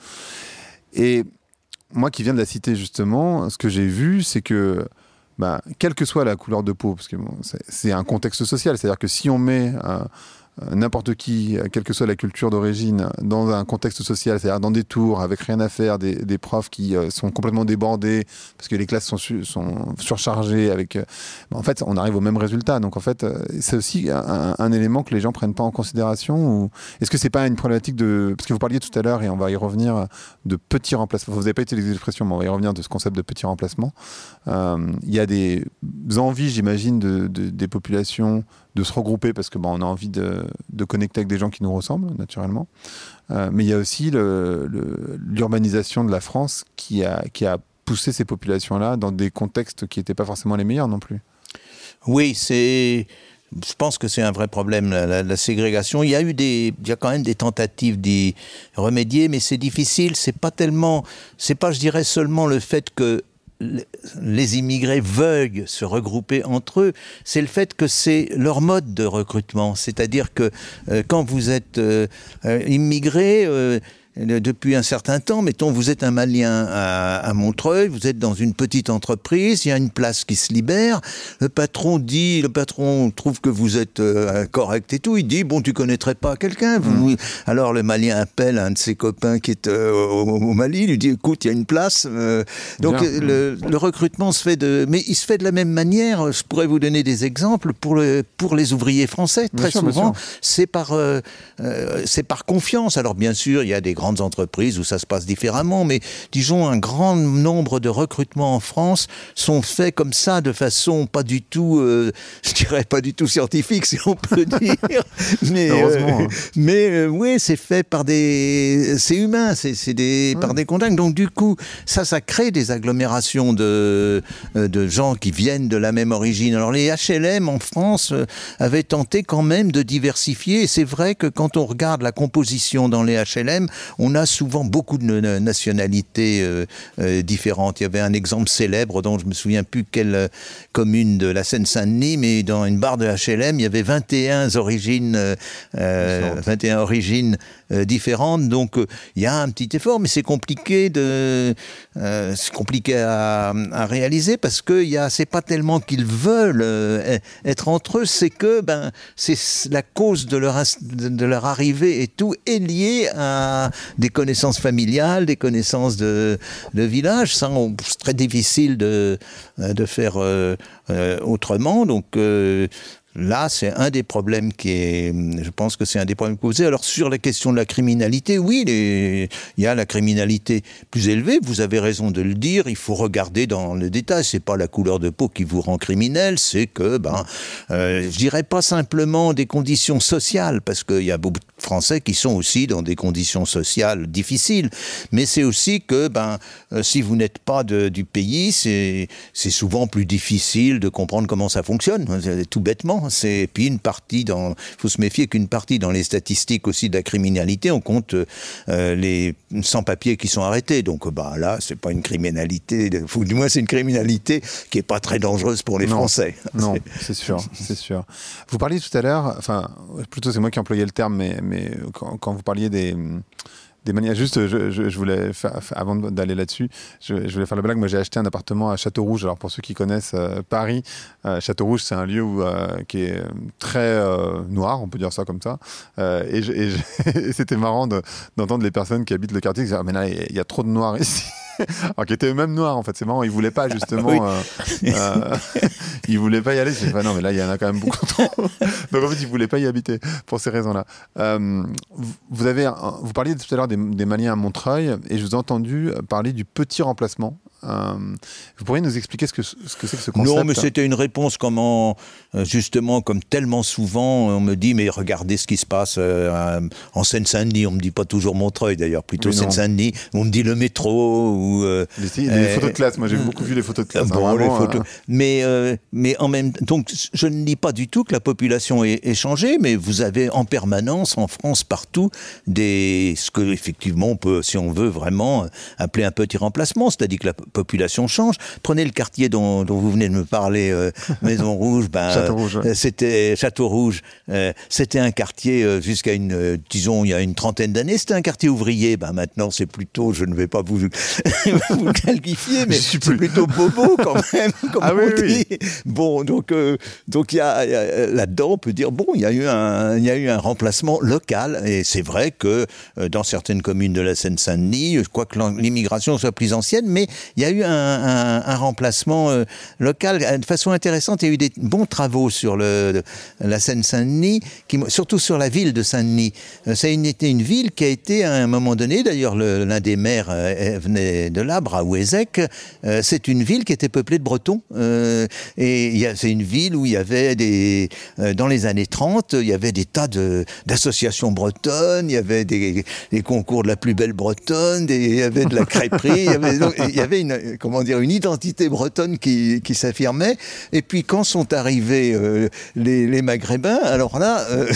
Et moi qui viens de la cité, justement, ce que j'ai vu, c'est que, bah, quelle que soit la couleur de peau, parce que bon, c'est, c'est un contexte social, c'est-à-dire que si on met... Euh, n'importe qui, quelle que soit la culture d'origine, dans un contexte social, c'est-à-dire dans des tours, avec rien à faire, des, des profs qui euh, sont complètement débordés, parce que les classes sont, su- sont surchargées, avec, euh, en fait, on arrive au même résultat. Donc, en fait, euh, c'est aussi un, un élément que les gens prennent pas en considération. Ou... Est-ce que c'est pas une problématique de... Parce que vous parliez tout à l'heure, et on va y revenir, de petits remplacements. Vous n'avez pas utilisé l'expression, mais on va y revenir de ce concept de petits remplacements. Euh, il y a des envies, j'imagine, de, de, des populations de se regrouper parce que bon, on a envie de, de connecter avec des gens qui nous ressemblent naturellement. Euh, mais il y a aussi le, le, l'urbanisation de la France qui a, qui a poussé ces populations-là dans des contextes qui n'étaient pas forcément les meilleurs non plus. Oui, c'est... je pense que c'est un vrai problème, la, la, la ségrégation. Il y a eu des, il y a quand même des tentatives d'y remédier, mais c'est difficile. C'est pas tellement, c'est pas, je dirais, seulement le fait que les immigrés veuillent se regrouper entre eux, c'est le fait que c'est leur mode de recrutement. C'est-à-dire que euh, quand vous êtes euh, euh, immigré, euh, depuis un certain temps, mettons, vous êtes un Malien à, à Montreuil, vous êtes dans une petite entreprise, il y a une place qui se libère, le patron dit, le patron trouve que vous êtes euh, correct et tout, il dit, bon, tu connaîtrais pas quelqu'un, vous... Mmh. Alors le Malien appelle un de ses copains qui est euh, au, au Mali, il lui dit, écoute, il y a une place. Euh, donc le, le recrutement se fait de... Mais il se fait de la même manière, je pourrais vous donner des exemples, pour, le, pour les ouvriers français, très bien souvent, sûr, c'est par, euh, euh, c'est par confiance. Alors bien sûr, il y a des grands entreprises où ça se passe différemment, mais disons un grand nombre de recrutements en France sont faits comme ça, de façon pas du tout, euh, je dirais pas du tout scientifique, si on peut dire. mais heureusement. Euh, mais euh, oui, c'est fait par des, c'est humain, c'est, c'est des, ouais. par des contacts. Donc du coup, ça, ça crée des agglomérations de de gens qui viennent de la même origine. Alors les H L M en France euh, avaient tenté quand même de diversifier. Et c'est vrai que quand on regarde la composition dans les H L M, on a souvent beaucoup de nationalités euh, euh, différentes. Il y avait un exemple célèbre dont je ne me souviens plus quelle euh, commune de la Seine-Saint-Denis, mais dans une barre de H L M, il y avait vingt et un origines, euh, vingt et un origines euh, différentes. Donc euh, il y a un petit effort, mais c'est compliqué, de, euh, c'est compliqué à, à réaliser parce que y a, c'est pas tellement qu'ils veulent euh, être entre eux, c'est que ben, c'est la cause de leur, de leur arrivée et tout est liée à des connaissances familiales, des connaissances de, de village. Ça, on, c'est très difficile de, de faire euh, euh, autrement. Donc, euh, là, c'est un des problèmes qui est... Je pense que c'est un des problèmes posés. Alors, sur la question de la criminalité, oui, les, il y a la criminalité plus élevée. Vous avez raison de le dire. Il faut regarder dans le détail. C'est pas la couleur de peau qui vous rend criminel. C'est que, ben, euh, je dirais pas simplement des conditions sociales, parce qu'il y a beaucoup de Français qui sont aussi dans des conditions sociales difficiles. Mais c'est aussi que, ben, euh, si vous n'êtes pas de, du pays, c'est, c'est souvent plus difficile de comprendre comment ça fonctionne, tout bêtement. C'est puis une partie dans, faut se méfier qu'une partie dans les statistiques aussi de la criminalité, on compte euh, les sans-papiers qui sont arrêtés. Donc bah là, c'est pas une criminalité, ou du moins c'est une criminalité qui est pas très dangereuse pour les non, Français. Non, c'est sûr, c'est sûr. Vous parliez tout à l'heure, enfin plutôt c'est moi qui employais le terme, mais mais quand, quand vous parliez des Des manières, juste, je, je, je voulais faire, avant d'aller là-dessus, je, je voulais faire la blague. Moi, j'ai acheté un appartement à Château-Rouge. Alors, pour ceux qui connaissent euh, Paris, euh, Château-Rouge, c'est un lieu où, euh, qui est très euh, noir, on peut dire ça comme ça. Euh, et, je, et, je, et c'était marrant de, d'entendre les personnes qui habitent le quartier qui disaient ah, mais là, il y a trop de noirs ici. Alors qu'ils étaient eux-mêmes noirs en fait, c'est marrant, ils voulaient pas justement, oui. euh, euh, ils voulaient pas y aller. C'est pas non mais là il y en a quand même beaucoup trop. Donc en fait ils voulaient pas y habiter pour ces raisons-là. Euh, vous avez, vous parliez tout à l'heure des, des Maliens à Montreuil et je vous ai entendu parler du petit remplacement. Euh, vous pourriez nous expliquer ce que, ce que c'est que ce concept? Non, mais c'était une réponse comment, justement, comme tellement souvent, on me dit, mais regardez ce qui se passe euh, en Seine-Saint-Denis. On me dit pas toujours Montreuil, d'ailleurs, plutôt oui, Seine-Saint-Denis. On me dit le métro. Ou, euh, les, les euh, photos de classe, moi j'ai beaucoup vu les photos de classe. Bon, hein, vraiment, les photos. Euh... Mais, euh, mais en même temps, donc je ne dis pas du tout que la population ait, ait changé, mais vous avez en permanence, en France, partout, des, ce que, effectivement, on peut, si on veut vraiment, appeler un petit remplacement, c'est-à-dire que la population change. Prenez le quartier dont, dont vous venez de me parler, euh, Maison Rouge, ben, Château-Rouge, ouais. c'était Château-Rouge, euh, c'était un quartier euh, jusqu'à une, euh, disons, il y a une trentaine d'années, c'était un quartier ouvrier. Ben maintenant, c'est plutôt, je ne vais pas vous, vous qualifier, mais c'est plus... plutôt bobo quand même, comme ah, on oui, dit. Oui. Bon, donc, euh, donc il y a, y a là-dedans, on peut dire bon, il y a eu un, il y a eu un remplacement local, et c'est vrai que euh, dans certaines communes de la Seine-Saint-Denis, je crois que l'immigration soit plus ancienne, mais il y a eu un, un, un remplacement euh, local de façon intéressante. Il y a eu des bons travaux sur le, la Seine-Saint-Denis, qui, surtout sur la ville de Saint-Denis. Euh, ça a une, été une ville qui a été à un moment donné, d'ailleurs le, l'un des maires euh, venait de là, Braouezec, euh, c'est une ville qui était peuplée de Bretons. Euh, et il y a, c'est une ville où il y avait des, euh, dans les années trente, il y avait des tas de, d'associations bretonnes, il y avait des, des concours de la plus belle bretonne, des, il y avait de la crêperie, il y avait, donc, il y avait une une, comment dire, une identité bretonne qui, qui s'affirmait. Et puis quand sont arrivés euh, les, les Maghrébins, alors là, euh,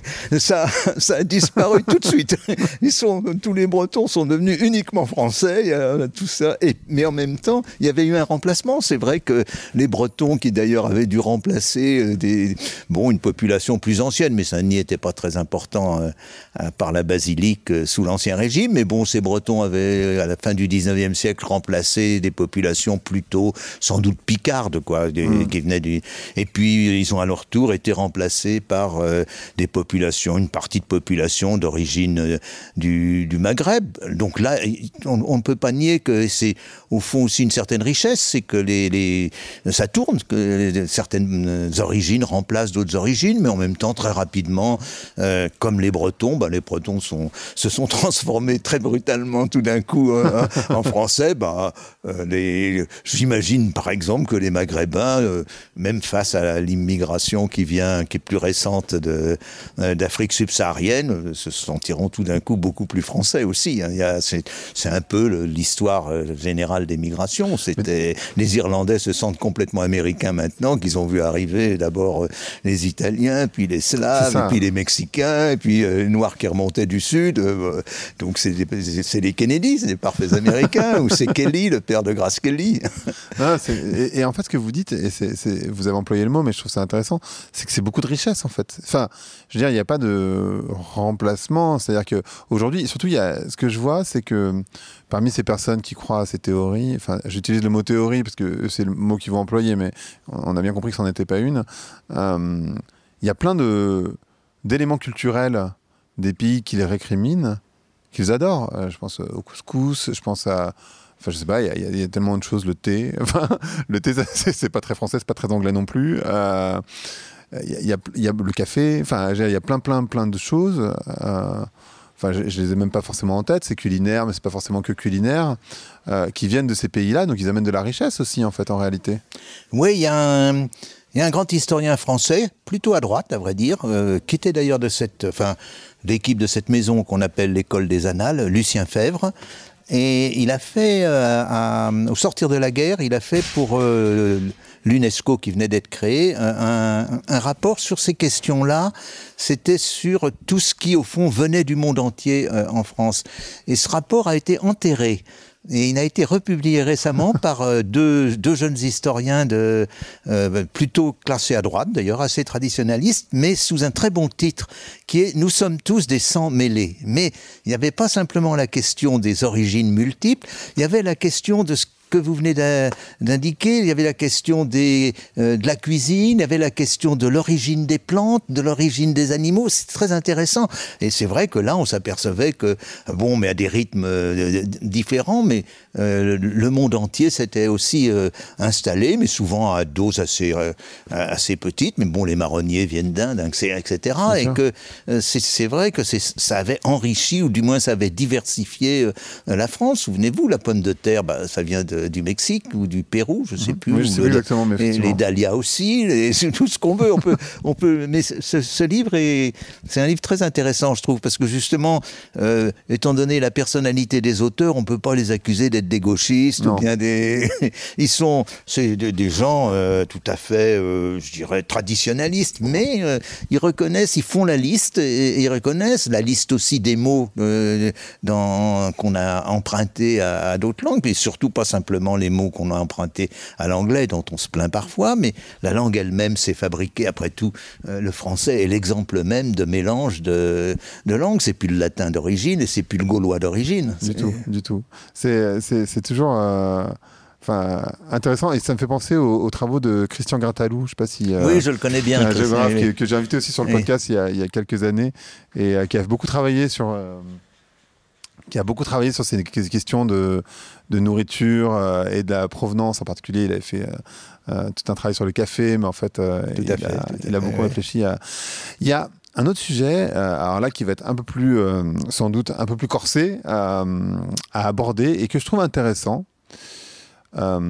ça, ça a disparu tout de suite. Ils sont, tous les Bretons sont devenus uniquement français, euh, tout ça. Et, mais en même temps, il y avait eu un remplacement. C'est vrai que les Bretons, qui d'ailleurs avaient dû remplacer euh, des, bon, une population plus ancienne, mais ça n'y était pas très important euh, par la basilique euh, sous l'Ancien Régime. Mais bon, ces Bretons avaient, à la fin du dix-neuvième siècle, remplacé des populations plutôt, sans doute picardes, quoi, des, mmh. qui venaient du... Et puis, ils ont à leur tour été remplacés par euh, des populations, une partie de population d'origine euh, du, du Maghreb. Donc là, on ne peut pas nier que c'est, au fond, aussi une certaine richesse, c'est que les, les, ça tourne, que certaines origines remplacent d'autres origines, mais en même temps, très rapidement, euh, comme les Bretons, bah, les Bretons sont, se sont transformés très brutalement tout d'un coup euh, en français. Bah, euh, les, j'imagine par exemple que les Maghrébins, euh, même face à l'immigration qui vient, qui est plus récente de, euh, d'Afrique subsaharienne, euh, se sentiront tout d'un coup beaucoup plus français aussi. Hein. Il y a, c'est, c'est un peu le, l'histoire euh, générale des migrations. C'était, les Irlandais se sentent complètement américains maintenant, qu'ils ont vu arriver d'abord euh, les Italiens, puis les Slaves, et puis les Mexicains, et puis euh, les Noirs qui remontaient du Sud. Euh, donc c'est, des, c'est les Kennedy, c'est des parfaits Américains, ou c'est Kelly, le père de Grace Kelly. Non, c'est, et, et en fait, ce que vous dites, et c'est, c'est, vous avez employé le mot, mais je trouve ça intéressant, c'est que c'est beaucoup de richesse, en fait. Enfin, je veux dire, il n'y a pas de remplacement. C'est-à-dire qu'aujourd'hui, surtout, il y a, ce que je vois, c'est que parmi ces personnes qui croient à ces théories, enfin, j'utilise le mot théorie parce que c'est le mot qu'ils vont employer, mais on a bien compris que ça n'en était pas une. Euh, il y a plein de, d'éléments culturels des pays qui les récriminent, qu'ils adorent. Euh, je pense au couscous, je pense à... Enfin, je sais pas, il y, y, y a tellement de choses, le thé. Enfin, le thé, c'est, c'est pas très français, c'est pas très anglais non plus. Euh, il y, y, a, y a le café, enfin, il y a plein, plein, plein de choses. Euh, enfin, je, je les ai même pas forcément en tête, c'est culinaire, mais c'est pas forcément que culinaire, euh, qui viennent de ces pays-là, donc ils amènent de la richesse aussi, en fait, en réalité. Oui, il y a un... Il y a un grand historien français, plutôt à droite, à vrai dire, euh, qui était d'ailleurs de cette, enfin, l'équipe de cette maison qu'on appelle l'école des Annales, Lucien Febvre. Et il a fait, euh, à, au sortir de la guerre, il a fait pour euh, l'UNESCO qui venait d'être créé, un, un, un rapport sur ces questions-là. C'était sur tout ce qui, au fond, venait du monde entier euh, en France. Et ce rapport a été enterré. Et il a été republié récemment par euh, deux, deux jeunes historiens de, euh, plutôt classés à droite, d'ailleurs, assez traditionnalistes, mais sous un très bon titre, qui est « Nous sommes tous des sangs mêlés ». Mais il n'y avait pas simplement la question des origines multiples, il y avait la question de ce que vous venez d'indiquer, il y avait la question des, euh, de la cuisine, il y avait la question de l'origine des plantes, de l'origine des animaux, c'est très intéressant. Et c'est vrai que là, on s'apercevait que, bon, mais à des rythmes euh, différents, mais euh, le monde entier s'était aussi euh, installé, mais souvent à doses assez, euh, assez petites, mais bon, les marronniers viennent d'Inde, et cetera. Et que euh, c'est, c'est vrai que c'est, ça avait enrichi, ou du moins ça avait diversifié euh, la France. Souvenez-vous, la pomme de terre, bah, ça vient de du Mexique ou du Pérou, je ne sais plus. Oui, je sais plus exactement, mais les dahlias aussi, les, tout ce qu'on veut. On peut, on peut. Mais ce, ce livre est, c'est un livre très intéressant, je trouve, parce que justement, euh, étant donné la personnalité des auteurs, on ne peut pas les accuser d'être des gauchistes non. ou bien des. Ils sont, c'est des, des gens euh, tout à fait, euh, je dirais, traditionnalistes, mais euh, ils reconnaissent, ils font la liste et, et ils reconnaissent la liste aussi des mots euh, dans, qu'on a empruntés à, à d'autres langues, mais surtout pas simplement les mots qu'on a empruntés à l'anglais, dont on se plaint parfois, mais la langue elle-même s'est fabriquée. Après tout, euh, le français est l'exemple même de mélange de, de langues. C'est plus le latin d'origine et c'est plus le gaulois d'origine. Du c'est... tout, du tout. C'est, c'est, c'est toujours... Euh... Enfin, intéressant, et ça me fait penser aux, aux travaux de Christian Grattalou. Je ne sais pas si. Euh, oui, je le connais bien. Un géographe oui. que, que j'ai invité aussi sur le podcast oui. il, y a, il y a quelques années et euh, qui a beaucoup travaillé sur. Euh, qui a beaucoup travaillé sur ces questions de, de nourriture euh, et de la provenance en particulier. Il avait fait euh, euh, tout un travail sur le café, mais en fait, euh, il, fait, a, il a beaucoup ouais. réfléchi à... Il y a un autre sujet, euh, alors là, qui va être un peu plus, euh, sans doute, un peu plus corsé euh, à aborder et que je trouve intéressant. Euh,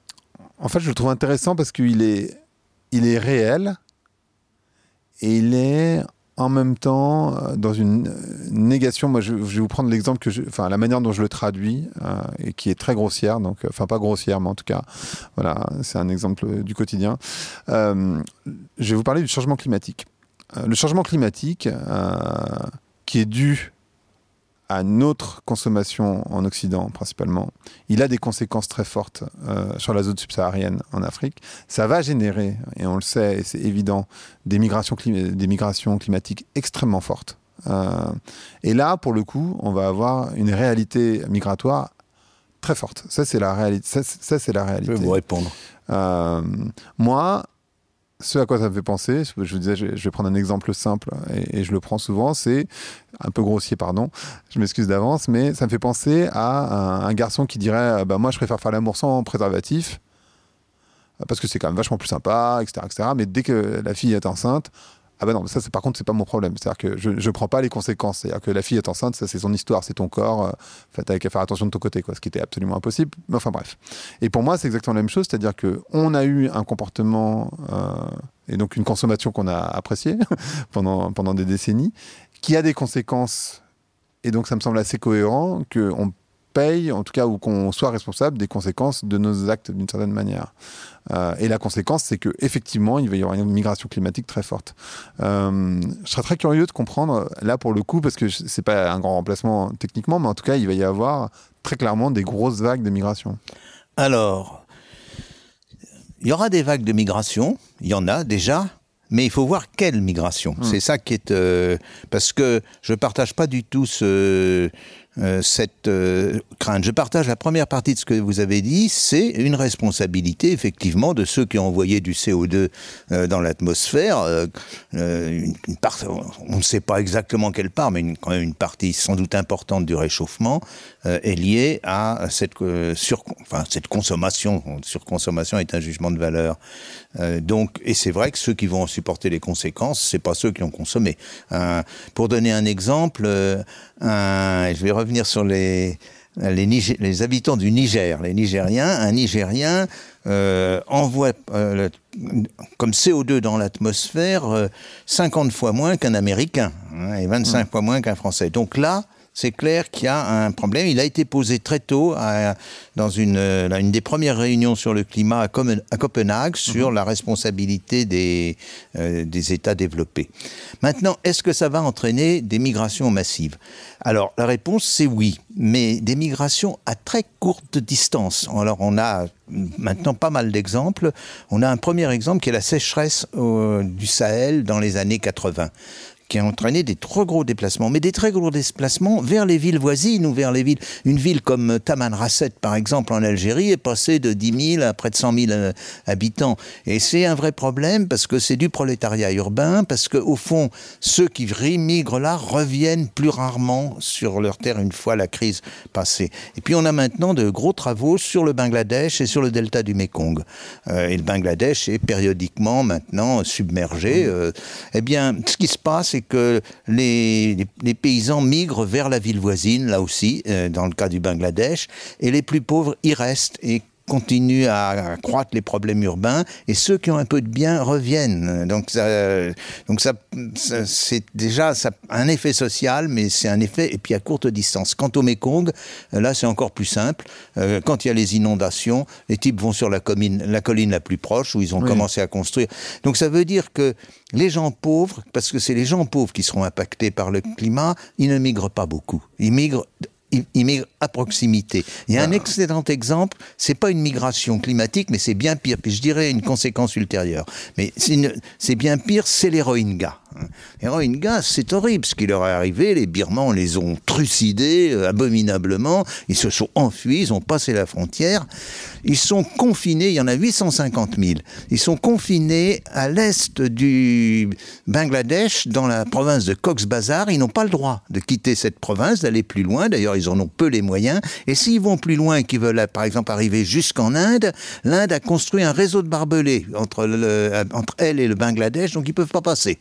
en fait, je le trouve intéressant parce qu'il est, il est réel et il est en même temps, euh, dans une négation, moi je, je vais vous prendre l'exemple que je, enfin la manière dont je le traduis, euh, et qui est très grossière, donc, enfin pas grossière, mais en tout cas, voilà, c'est un exemple du quotidien. Euh, je vais vous parler du changement climatique. Euh, le changement climatique, euh, qui est dû à notre consommation en Occident principalement, il a des conséquences très fortes euh, sur la zone subsaharienne en Afrique. Ça va générer, et on le sait, et c'est évident, des migrations, clim- des migrations climatiques extrêmement fortes. Euh, et là, pour le coup, on va avoir une réalité migratoire très forte. Ça, c'est la réalité. Ça, ça, c'est la réalité. Je vais vous répondre. Euh, moi, ce à quoi ça me fait penser, je vous disais, je vais prendre un exemple simple et, et je le prends souvent, c'est un peu grossier, pardon, je m'excuse d'avance, mais ça me fait penser à un, un garçon qui dirait bah, « moi je préfère faire l'amour sans préservatif parce que c'est quand même vachement plus sympa, et cetera, et cetera » Mais dès que la fille est enceinte, ah ben non, ça c'est, par contre c'est pas mon problème, c'est-à-dire que je ne prends pas les conséquences, c'est-à-dire que la fille est enceinte, ça c'est son histoire, c'est ton corps, euh, fait, t'as qu'à faire attention de ton côté, quoi, ce qui était absolument impossible, mais enfin bref. Et pour moi c'est exactement la même chose, c'est-à-dire qu'on a eu un comportement euh, et donc une consommation qu'on a appréciée pendant, pendant des décennies, qui a des conséquences, et donc ça me semble assez cohérent qu'on paye, en tout cas, ou qu'on soit responsable des conséquences de nos actes d'une certaine manière. Euh, et la conséquence, c'est qu'effectivement, il va y avoir une migration climatique très forte. Euh, je serais très curieux de comprendre, là pour le coup, parce que c'est pas un grand remplacement techniquement, mais en tout cas, il va y avoir très clairement des grosses vagues de migration. Alors, il y aura des vagues de migration, il y en a déjà, mais il faut voir quelle migration. Mmh. C'est ça qui est... Euh, parce que je ne partage pas du tout ce... Euh, cette euh, crainte. Je partage la première partie de ce que vous avez dit, c'est une responsabilité effectivement de ceux qui ont envoyé du C O deux euh, dans l'atmosphère. Euh, une, une part, on ne sait pas exactement quelle part, mais une, quand même une partie sans doute importante du réchauffement euh, est liée à cette, euh, sur, enfin, cette consommation. Surconsommation est un jugement de valeur. Euh, donc, et c'est vrai que ceux qui vont en supporter les conséquences, c'est pas ceux qui ont consommé. Euh, pour donner un exemple, euh, un, je vais revenir sur les, les, Niger, les habitants du Niger, les Nigériens. Un Nigérien euh, envoie euh, le, comme C O deux dans l'atmosphère euh, cinquante fois moins qu'un Américain, hein, et vingt-cinq mmh. fois moins qu'un Français. Donc là, c'est clair qu'il y a un problème. Il a été posé très tôt à, dans une, là, une des premières réunions sur le climat à, Com- à Copenhague sur mmh. la responsabilité des, euh, des États développés. Maintenant, est-ce que ça va entraîner des migrations massives ? Alors, la réponse, c'est oui, mais des migrations à très courte distance. Alors, on a maintenant pas mal d'exemples. On a un premier exemple qui est la sécheresse euh, du Sahel dans les années quatre-vingts. Qui a entraîné des très gros déplacements, mais des très gros déplacements vers les villes voisines ou vers les villes. Une ville comme Tamanrasset, par exemple, en Algérie, est passée de dix mille à près de cent mille euh, habitants. Et c'est un vrai problème parce que c'est du prolétariat urbain, parce qu'au fond, ceux qui migrent là reviennent plus rarement sur leur terre une fois la crise passée. Et puis on a maintenant de gros travaux sur le Bangladesh et sur le delta du Mékong. Euh, et le Bangladesh est périodiquement maintenant submergé. Euh, eh bien, ce qui se passe, c'est que les, les, les paysans migrent vers la ville voisine, là aussi, euh, dans le cas du Bangladesh, et les plus pauvres y restent et continuent à accroître les problèmes urbains, et ceux qui ont un peu de bien reviennent. Donc, ça, donc ça, ça, c'est déjà ça, un effet social, mais c'est un effet, et puis à courte distance. Quant au Mékong, là, c'est encore plus simple. Euh, quand il y a les inondations, les types vont sur la colline, la colline la plus proche, où ils ont oui. commencé à construire. Donc, ça veut dire que les gens pauvres, parce que c'est les gens pauvres qui seront impactés par le climat, ils ne migrent pas beaucoup. Ils migrent... Ils migrent à proximité. Il y a un excellent exemple, c'est pas une migration climatique, mais c'est bien pire, puis je dirais une conséquence ultérieure. Mais c'est, une, c'est bien pire, c'est les Rohingyas. Les Rohingyas, c'est horrible ce qui leur est arrivé, les Birmans les ont trucidés euh, abominablement, ils se sont enfuis, ils ont passé la frontière, ils sont confinés, il y en a huit cent cinquante mille, ils sont confinés à l'est du Bangladesh, dans la province de Cox's Bazar, ils n'ont pas le droit de quitter cette province, d'aller plus loin, d'ailleurs ils en ont peu les moyens, et s'ils vont plus loin et qu'ils veulent par exemple arriver jusqu'en Inde, l'Inde a construit un réseau de barbelés entre, le, entre elle et le Bangladesh, donc ils ne peuvent pas passer.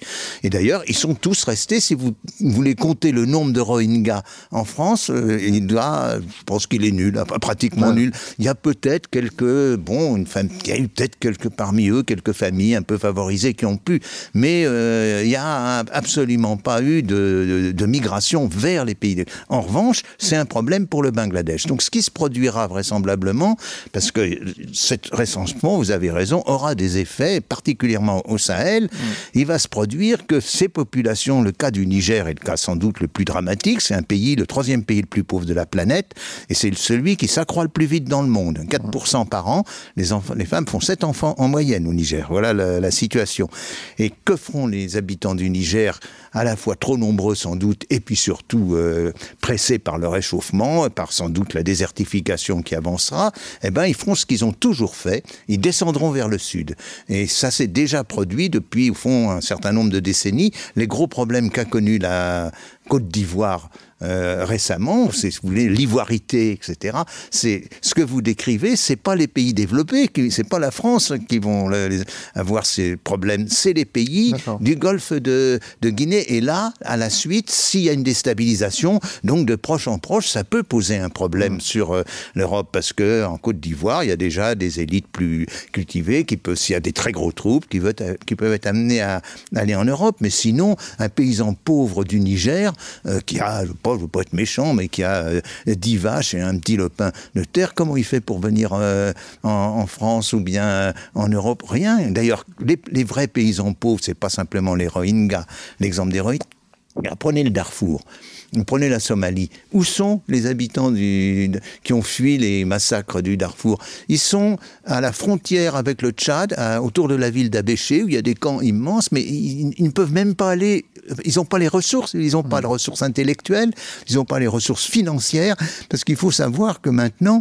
Et d'ailleurs, ils sont tous restés, si vous voulez compter le nombre de Rohingyas en France, euh, il doit, je pense qu'il est nul, pratiquement ouais. nul. Il y a peut-être quelques, bon, une femme, il y a eu peut-être quelques parmi eux, quelques familles un peu favorisées qui ont pu, mais euh, il n'y a absolument pas eu de, de, de migration vers les pays. En revanche, c'est un problème pour le Bangladesh. Donc ce qui se produira vraisemblablement, parce que cet recensement, vous avez raison, aura des effets, particulièrement au Sahel, mmh. il va se produire que ces populations, le cas du Niger est le cas sans doute le plus dramatique, c'est un pays, le troisième pays le plus pauvre de la planète, et c'est celui qui s'accroît le plus vite dans le monde. quatre pour cent par an, les, enfants, les femmes font sept enfants en moyenne au Niger. Voilà la, la situation. Et que feront les habitants du Niger, à la fois trop nombreux sans doute, et puis surtout euh, pressés par le réchauffement, par sans doute la désertification qui avancera, eh ben, ils feront ce qu'ils ont toujours fait, ils descendront vers le sud. Et ça s'est déjà produit depuis, au fond, un certain nombre de décennies. Les gros problèmes qu'a connus la Côte d'Ivoire euh, récemment, c'est, si vous voulez, l'ivoirité, et cetera. C'est ce que vous décrivez, c'est pas les pays développés, qui, c'est pas la France qui vont le, les, avoir ces problèmes, c'est les pays D'accord. du Golfe de, de Guinée. Et là, à la suite, s'il y a une déstabilisation, donc de proche en proche, ça peut poser un problème mmh. sur euh, l'Europe, parce que en Côte d'Ivoire, il y a déjà des élites plus cultivées, qui peuvent, s'il y a des très gros troupes, qui, veut, qui peuvent être amenés à, à aller en Europe. Mais sinon, un paysan pauvre du Niger, euh, qui a, je ne veux pas être méchant, mais qui a euh, dix vaches et un petit lopin de terre, comment il fait pour venir euh, en, en France ou bien euh, en Europe? Rien. D'ailleurs, les, les vrais paysans pauvres, c'est pas simplement les Rohingyas. L'exemple des Rohingyas, prenez le Darfour. Prenez la Somalie. Où sont les habitants du, qui ont fui les massacres du Darfour? Ils sont à la frontière avec le Tchad, à, autour de la ville d'Abéché, où il y a des camps immenses, mais ils, ils ne peuvent même pas aller... Ils n'ont pas les ressources, ils n'ont pas les ressources intellectuelles, ils n'ont pas les ressources financières, parce qu'il faut savoir que maintenant...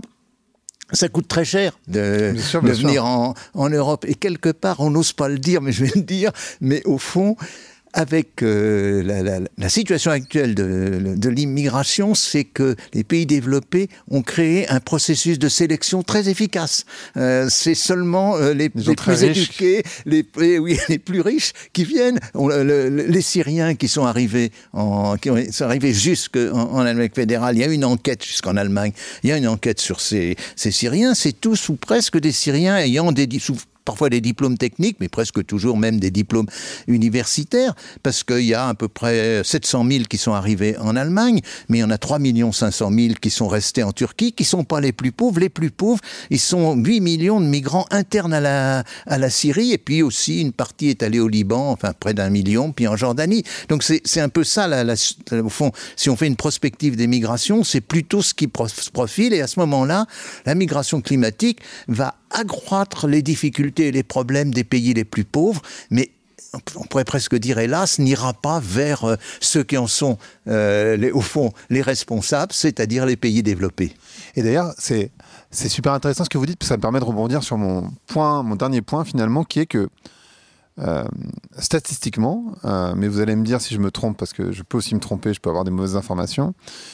Ça coûte très cher de, sûr, de venir en, en Europe. Et quelque part, on n'ose pas le dire, mais je vais le dire, mais au fond... Avec euh, la, la, la situation actuelle de, de l'immigration, c'est que les pays développés ont créé un processus de sélection très efficace. Euh, c'est seulement euh, les, les, les plus riches. éduqués, les, les, oui, les plus riches qui viennent. On, le, le, les Syriens qui sont arrivés, en, qui sont arrivés jusqu'en en Allemagne fédérale, il y a une enquête jusqu'en Allemagne, il y a une enquête sur ces, ces Syriens, c'est tous ou presque des Syriens ayant des... Sous, parfois des diplômes techniques, mais presque toujours même des diplômes universitaires, parce qu'il y a à peu près sept cent mille qui sont arrivés en Allemagne, mais il y en a trois millions cinq cent mille qui sont restés en Turquie, qui ne sont pas les plus pauvres. Les plus pauvres, ils sont huit millions de migrants internes à la, à la Syrie, et puis aussi une partie est allée au Liban, enfin près d'un million, puis en Jordanie. Donc c'est, c'est un peu ça, la, la, au fond, si on fait une prospective des migrations, c'est plutôt ce qui se profile, et à ce moment-là, la migration climatique va accroître les difficultés et les problèmes des pays les plus pauvres, mais on pourrait presque dire, hélas, n'ira pas vers euh, ceux qui en sont, euh, les, au fond, les responsables, c'est-à-dire les pays développés. Et d'ailleurs, c'est, c'est super intéressant ce que vous dites, parce que ça me permet de rebondir sur mon point, mon dernier point, finalement, qui est que, euh, statistiquement, euh, mais vous allez me dire si je me trompe, parce que je peux aussi me tromper, je peux avoir des mauvaises informations,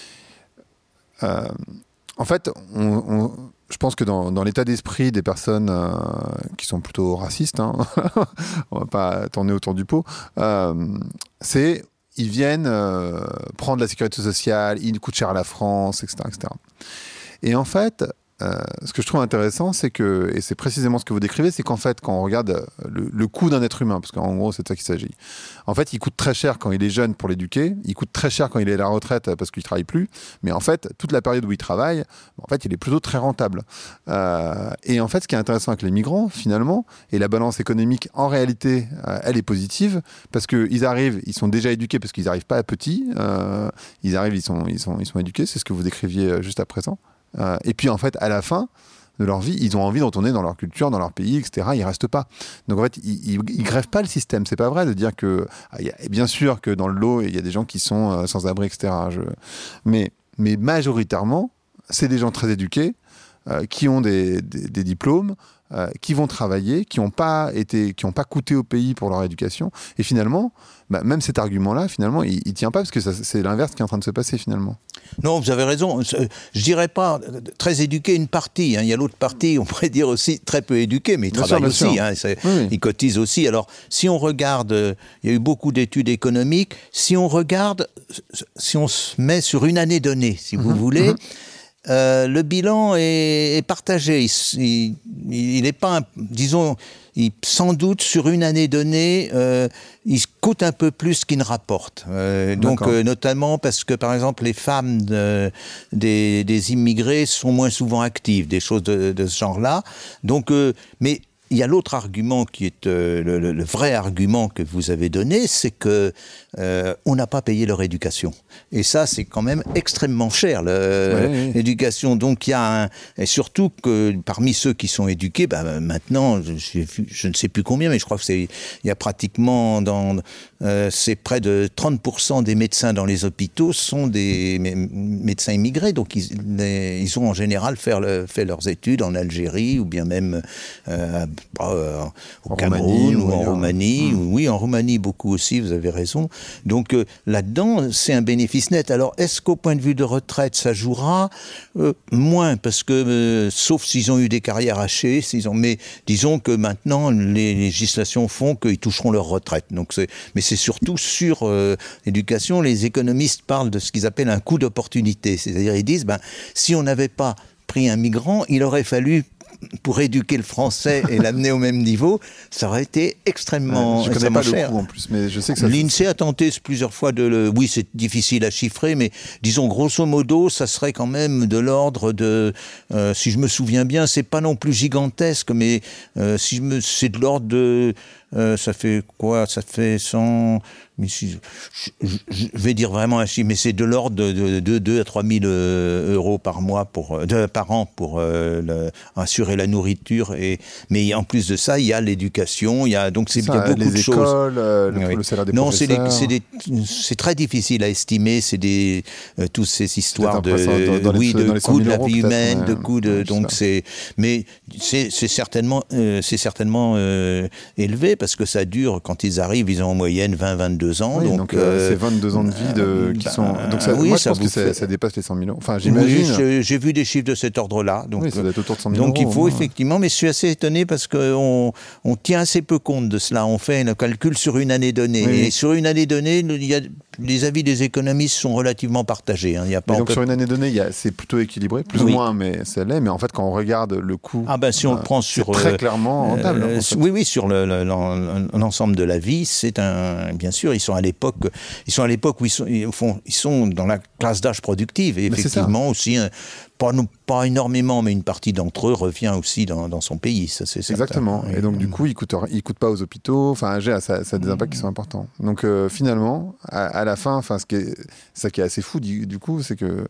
euh, en fait, on... on je pense que dans, dans l'état d'esprit des personnes euh, qui sont plutôt racistes, hein, on va pas tourner autour du pot, euh, c'est ils viennent euh, prendre la sécurité sociale, ils coûtent cher à la France, et cetera, et cetera. Et en fait, euh, ce que je trouve intéressant, c'est que, et c'est précisément ce que vous décrivez, c'est qu'en fait, quand on regarde le, le coût d'un être humain, parce qu'en gros, c'est de ça qu'il s'agit, en fait, il coûte très cher quand il est jeune pour l'éduquer, il coûte très cher quand il est à la retraite parce qu'il ne travaille plus, mais en fait, toute la période où il travaille, en fait, il est plutôt très rentable. Euh, et en fait, ce qui est intéressant avec les migrants, finalement, et la balance économique, en réalité, euh, elle est positive, parce qu'ils arrivent, ils sont déjà éduqués, parce qu'ils n'arrivent pas à petits, euh, ils arrivent, ils sont, ils sont, ils sont éduqués, c'est ce que vous décriviez juste à présent. Euh, et puis en fait, à la fin de leur vie, ils ont envie de retourner dans leur culture, dans leur pays, et cetera. Ils restent pas. Donc en fait, ils, ils, ils grèvent pas le système. C'est pas vrai de dire que, ah, y a, bien sûr que dans le lot, il y a des gens qui sont euh, sans abri, et cetera. Je... Mais, mais majoritairement, c'est des gens très éduqués, euh, qui ont des, des, des diplômes, euh, qui vont travailler, qui n'ont pas été, qui n'ont pas coûté au pays pour leur éducation. Et finalement, bah, même cet argument-là, finalement, il ne tient pas parce que ça, c'est l'inverse qui est en train de se passer finalement. Non, vous avez raison. Je dirais pas très éduqué une partie. Hein. Il y a l'autre partie, on pourrait dire aussi très peu éduqué, mais ils bien travaillent sûr, aussi. Hein. Oui, oui. Ils cotisent aussi. Alors, si on regarde, euh, il y a eu beaucoup d'études économiques. Si on regarde, si on se met sur une année donnée, si vous mmh, voulez. Mmh. Euh, le bilan est, est partagé. Il n'est pas, disons, il, sans doute sur une année donnée, euh, il coûte un peu plus qu'il ne rapporte. Euh, donc, euh, notamment parce que, par exemple, les femmes de, des, des immigrés sont moins souvent actives, des choses de, de ce genre-là. Donc, euh, mais il y a l'autre argument qui est euh, le, le, le vrai argument que vous avez donné, c'est que euh, on n'a pas payé leur éducation. Et ça, c'est quand même extrêmement cher, le, oui, oui. l'éducation. Donc, il y a un, et surtout que parmi ceux qui sont éduqués, bah, maintenant, je, je ne sais plus combien, mais je crois que c'est, il y a pratiquement dans, euh, c'est près de trente pour cent des médecins dans les hôpitaux sont des médecins immigrés. Donc, ils, les, ils ont en général fait, le, fait leurs études en Algérie ou bien même euh, Euh, au en Cameroun Roumanie, ou en Roumanie. Mmh. Oui, en Roumanie, beaucoup aussi, vous avez raison. Donc euh, là-dedans, c'est un bénéfice net. Alors, est-ce qu'au point de vue de retraite, ça jouera euh, moins, parce que, euh, sauf s'ils ont eu des carrières hachées, s'ils ont, mais disons que maintenant, les législations font qu'ils toucheront leur retraite. Donc c'est, mais c'est surtout sur euh, l'éducation, les économistes parlent de ce qu'ils appellent un coût d'opportunité. C'est-à-dire, ils disent, ben, si on n'avait pas pris un migrant, il aurait fallu pour éduquer le français et l'amener au même niveau, ça aurait été extrêmement ouais, je extrêmement connais pas cher. Le coût en plus, mais je sais que ça. L'INSEE a tenté plusieurs fois de le. Oui, c'est difficile à chiffrer, mais disons grosso modo, ça serait quand même de l'ordre de. Euh, si je me souviens bien, c'est pas non plus gigantesque, mais euh, si je me, c'est de l'ordre de. Euh, ça fait quoi? Ça fait cent. Mais si, je, je, je vais dire vraiment un chiffre, mais c'est de l'ordre de, de deux à trois mille euros par mois pour, de, par an pour euh, le, assurer la nourriture. Et, mais en plus de ça, il y a l'éducation, il y a donc c'est, ça, il y a beaucoup les de écoles, choses. Euh, le, oui. le salaire des non, professeurs. c'est, des, c'est, des, c'est très difficile à estimer. C'est des euh, toutes ces histoires de, dans, dans oui, les, de coût de la vie humaine, ouais, de coût de, ouais, donc c'est, mais c'est, c'est certainement, euh, c'est certainement euh, élevé parce que ça dure quand ils arrivent, ils ont en moyenne vingt à vingt-deux ans. Oui, donc, donc euh, c'est vingt-deux ans de vie de, qui sont. Donc ça, oui, moi, je ça pense que fait... ça dépasse les cent mille euros. Enfin, j'imagine. Oui, j'ai, j'ai vu des chiffres de cet ordre-là. Donc, oui, ça doit être autour de cent mille donc euros. il faut hein. effectivement, mais je suis assez étonné parce qu'on on tient assez peu compte de cela. On fait un calcul sur une année donnée. Oui. Et sur une année donnée, il y a, les avis des économistes sont relativement partagés. Hein. Il y a pas, donc peut... sur une année donnée, il y a, c'est plutôt équilibré, plus oui. ou moins, mais ça l'est. Mais en fait, quand on regarde le coût, ah ben si on euh, le prend sur c'est très euh, clairement rentable. Euh, en fait. Oui, oui, sur le, le, l'ensemble de la vie, c'est un. Bien sûr, ils sont à l'époque, ils sont à l'époque où ils sont, ils font, ils sont dans la classe d'âge productive et mais effectivement aussi. Pas, pas énormément, mais une partie d'entre eux revient aussi dans, dans son pays. Ça, c'est exactement. Et donc, du coup, ils ne coûtent, ils coûtent pas aux hôpitaux. Enfin, ça, ça a des impacts qui sont importants. Donc, euh, finalement, à, à la fin, ce qui est, ça qui est assez fou, du, du coup, c'est que,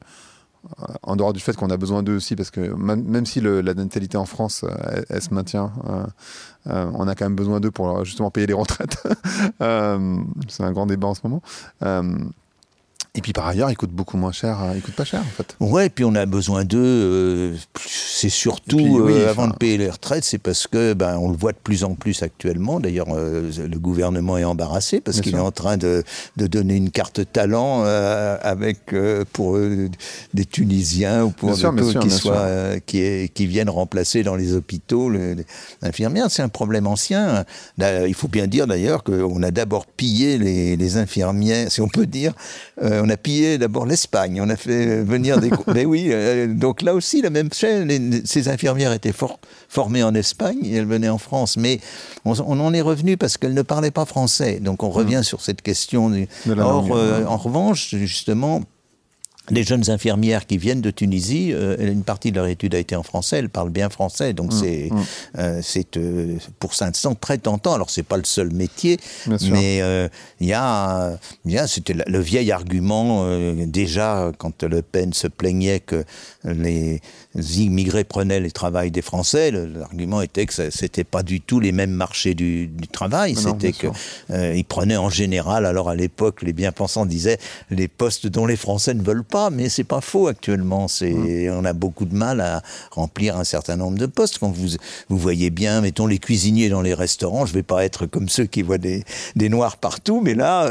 en dehors du fait qu'on a besoin d'eux aussi, parce que même, même si le, la natalité en France, elle, elle se maintient, euh, euh, on a quand même besoin d'eux pour justement payer les retraites. euh, c'est un grand débat en ce moment. Euh, Et puis par ailleurs, ils coûtent beaucoup moins cher, ils coûtent pas cher en fait. Ouais, puis on a besoin d'eux, euh, c'est surtout, puis, oui, euh, avant de payer les retraites, c'est parce que, ben, on le voit de plus en plus actuellement, d'ailleurs euh, le gouvernement est embarrassé parce Bien qu'il sûr. est en train de, de donner une carte talent euh, avec, euh, pour euh, des Tunisiens ou pour des sûr, qui, soient, euh, qui, est, qui viennent remplacer dans les hôpitaux le, les infirmières. C'est un problème ancien. Là, il faut bien dire d'ailleurs qu'on a d'abord pillé les, les infirmières, si on peut dire, euh, on a pillé d'abord l'Espagne, on a fait venir des... Mais oui, euh, donc là aussi, la même chose, les, ces infirmières étaient for, formées en Espagne, et elles venaient en France, mais on, on en est revenu parce qu'elles ne parlaient pas français, donc on revient mmh. sur cette question. Du... Or, euh, en revanche, justement... Les jeunes infirmières qui viennent de Tunisie, euh, une partie de leur étude a été en français, elles parlent bien français, donc mmh, c'est, mmh. Euh, c'est euh, pour l'instant très tentant. Alors c'est pas le seul métier, bien mais il euh, y a, y a, c'était le vieil argument euh, déjà quand Le Pen se plaignait que les immigrés prenaient le travail des Français. L'argument était que c'était pas du tout les mêmes marchés du, du travail, non, c'était que euh, ils prenaient en général. Alors à l'époque, les bien-pensants disaient les postes dont les Français ne veulent pas. pas, mais c'est pas faux actuellement. C'est, mmh. On a beaucoup de mal à remplir un certain nombre de postes. Quand vous, vous voyez bien, mettons les cuisiniers dans les restaurants, je vais pas être comme ceux qui voient des, des noirs partout, mais là,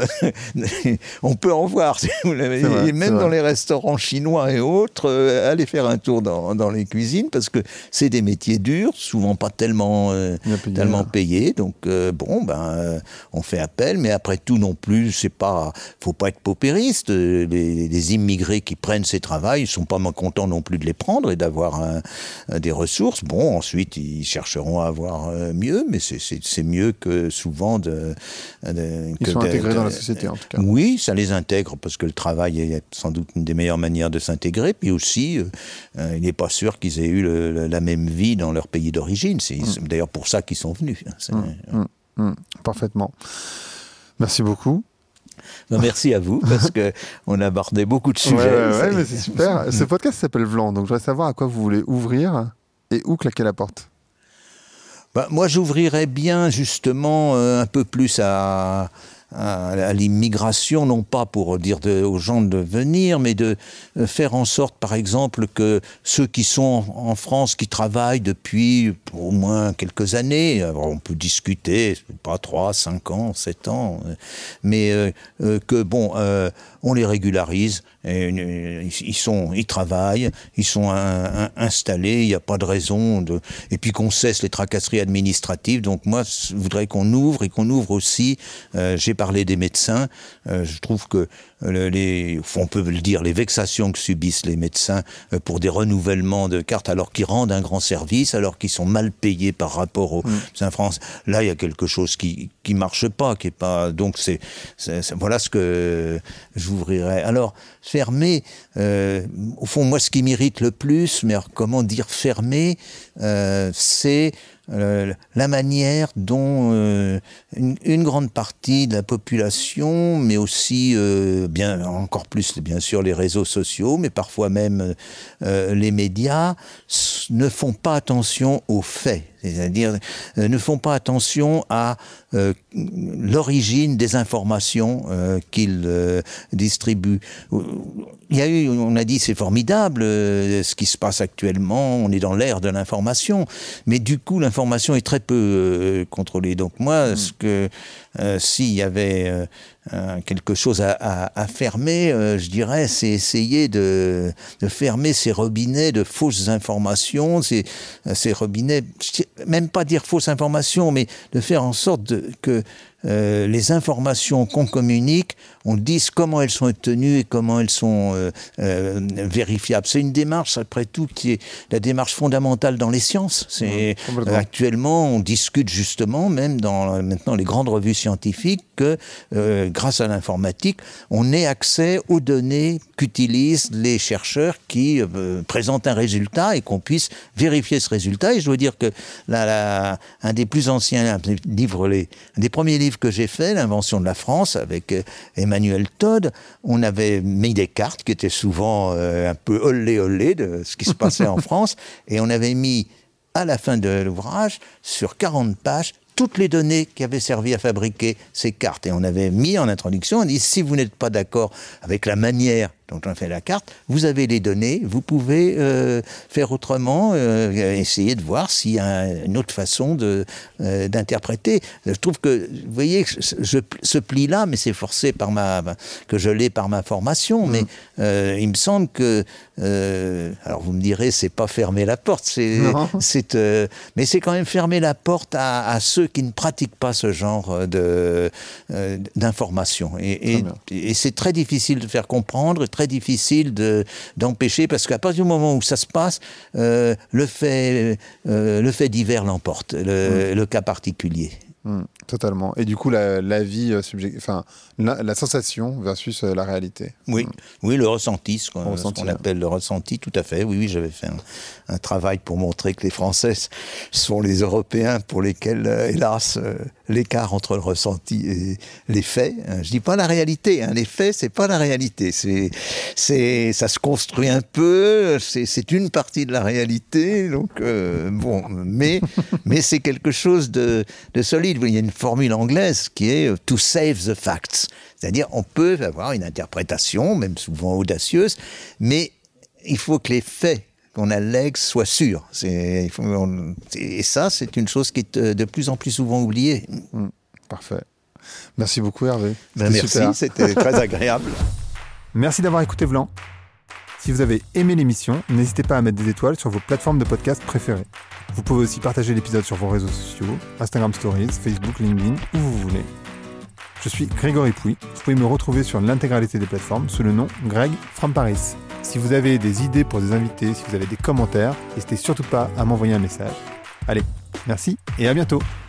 on peut en voir. Si vous l'avez. Vrai, et même dans les restaurants chinois et autres, euh, allez faire un tour dans, dans les cuisines, parce que c'est des métiers durs, souvent pas tellement, euh, payé, tellement hein. payés. Donc, euh, bon, ben, euh, on fait appel, mais après tout non plus, c'est pas, faut pas être paupériste. Les, les immigrés qui prennent ces travaux, ils sont pas contents non plus de les prendre et d'avoir un, un, des ressources. Bon, ensuite, ils chercheront à avoir mieux, mais c'est, c'est, c'est mieux que souvent de... de ils que sont de, intégrés de, dans la société, en tout cas. Oui, ça les intègre, parce que le travail est sans doute une des meilleures manières de s'intégrer, puis aussi, euh, il n'est pas sûr qu'ils aient eu le, le, la même vie dans leur pays d'origine. C'est mmh. d'ailleurs pour ça qu'ils sont venus. C'est, mmh. Mmh. Mmh. Parfaitement. Merci beaucoup. Ben, merci à vous, parce qu'on a abordé beaucoup de sujets. Ouais, ouais, ouais mais c'est super. Ce podcast s'appelle Vlan, donc je voudrais savoir à quoi vous voulez ouvrir et où claquer la porte. Ben, moi, j'ouvrirais bien, justement, euh, un peu plus à... à l'immigration, non pas pour dire de, aux gens de venir, mais de faire en sorte, par exemple, que ceux qui sont en France, qui travaillent depuis au moins quelques années, alors on peut discuter, pas trois, cinq ans, sept ans, mais euh, euh, que bon, euh, on les régularise, et, euh, ils sont, ils travaillent, ils sont un, un, installés, il n'y a pas de raison de, et puis qu'on cesse les tracasseries administratives. Donc moi, je voudrais qu'on ouvre et qu'on ouvre aussi. Euh, j'ai parler des médecins, euh, je trouve que euh, les, on peut le dire, les vexations que subissent les médecins euh, pour des renouvellements de cartes, alors qu'ils rendent un grand service, alors qu'ils sont mal payés par rapport aux médecins mmh. France. Là, il y a quelque chose qui qui marche pas, qui est pas. Donc c'est, c'est, c'est voilà ce que j'ouvrirais. Alors fermer, euh, au fond, moi, ce qui m'irrite le plus, mais alors, comment dire fermer, euh, c'est Euh, la manière dont euh, une, une grande partie de la population, mais aussi euh, bien encore plus bien sûr les réseaux sociaux, mais parfois même euh, les médias, ne font pas attention aux faits. C'est-à-dire euh, ne font pas attention à euh, l'origine des informations euh, qu'ils euh, distribuent. Il y a eu, on a dit, c'est formidable euh, ce qui se passe actuellement, on est dans l'ère de l'information, mais du coup l'information est très peu euh, contrôlée. Donc moi, mmh. ce que euh, s'il y avait euh, euh, quelque chose à, à, à fermer, euh, je dirais, c'est essayer de, de fermer ces robinets de fausses informations, ces, ces robinets, même pas dire fausses informations, mais de faire en sorte de, que euh, les informations qu'on communique, on dise comment elles sont obtenues et comment elles sont euh, euh, vérifiables. C'est une démarche, après tout, qui est la démarche fondamentale dans les sciences. C'est, mmh, euh, actuellement, on discute justement, même dans maintenant les grandes revues scientifiques, que euh, grâce à l'informatique, on ait accès aux données qu'utilisent les chercheurs qui euh, présentent un résultat et qu'on puisse vérifier ce résultat. Et je dois dire que la, la, un des plus anciens livres, les, un des premiers livres que j'ai fait, L'invention de la France, avec euh, Emmanuel Todd, on avait mis des cartes qui étaient souvent euh, un peu olé olé de ce qui se passait en France, et on avait mis à la fin de l'ouvrage, sur quarante pages, toutes les données qui avaient servi à fabriquer ces cartes. Et on avait mis en introduction, on dit, si vous n'êtes pas d'accord avec la manière dont on fait la carte, vous avez les données, vous pouvez euh, faire autrement, euh, essayer de voir s'il y a une autre façon de, euh, d'interpréter. Je trouve que, vous voyez, je, ce pli-là, mais c'est forcé par ma, que je l'ai par ma formation, mmh. mais euh, il me semble que, euh, alors vous me direz, c'est pas fermer la porte, c'est, c'est, euh, mais c'est quand même fermer la porte à, à ceux qui ne pratiquent pas ce genre de, euh, d'information. Et, et, et c'est très difficile de faire comprendre, très difficile de, d'empêcher, parce qu'à partir du moment où ça se passe, euh, le fait, euh, le fait divers l'emporte, le, mmh. le cas particulier. Mmh, totalement. Et du coup, la, la vie euh, subjective, enfin, la, la sensation versus euh, la réalité. Oui, mmh. oui, le ressenti, ce qu'on, ressenti, ce qu'on appelle le ressenti, tout à fait. Oui, oui, j'avais fait un, un travail pour montrer que les Français sont les Européens pour lesquels, euh, hélas, euh, l'écart entre le ressenti et les faits. Je dis pas la réalité, hein. Les faits, c'est pas la réalité. C'est, c'est, ça se construit un peu. C'est, c'est une partie de la réalité. Donc euh, bon, mais, mais c'est quelque chose de, de solide. Il y a une, formule anglaise qui est « to save the facts ». C'est-à-dire, on peut avoir une interprétation, même souvent audacieuse, mais il faut que les faits qu'on allègue soient sûrs. C'est, il faut, on, et ça, c'est une chose qui est de plus en plus souvent oubliée. Mmh, parfait. Merci beaucoup, Hervé. Ben merci, super. C'était très agréable. Merci d'avoir écouté Vlan. Si vous avez aimé l'émission, n'hésitez pas à mettre des étoiles sur vos plateformes de podcast préférées. Vous pouvez aussi partager l'épisode sur vos réseaux sociaux, Instagram Stories, Facebook, LinkedIn, où vous voulez. Je suis Grégory Pouy. Vous pouvez me retrouver sur l'intégralité des plateformes sous le nom Greg from Paris. Si vous avez des idées pour des invités, si vous avez des commentaires, n'hésitez surtout pas à m'envoyer un message. Allez, merci et à bientôt.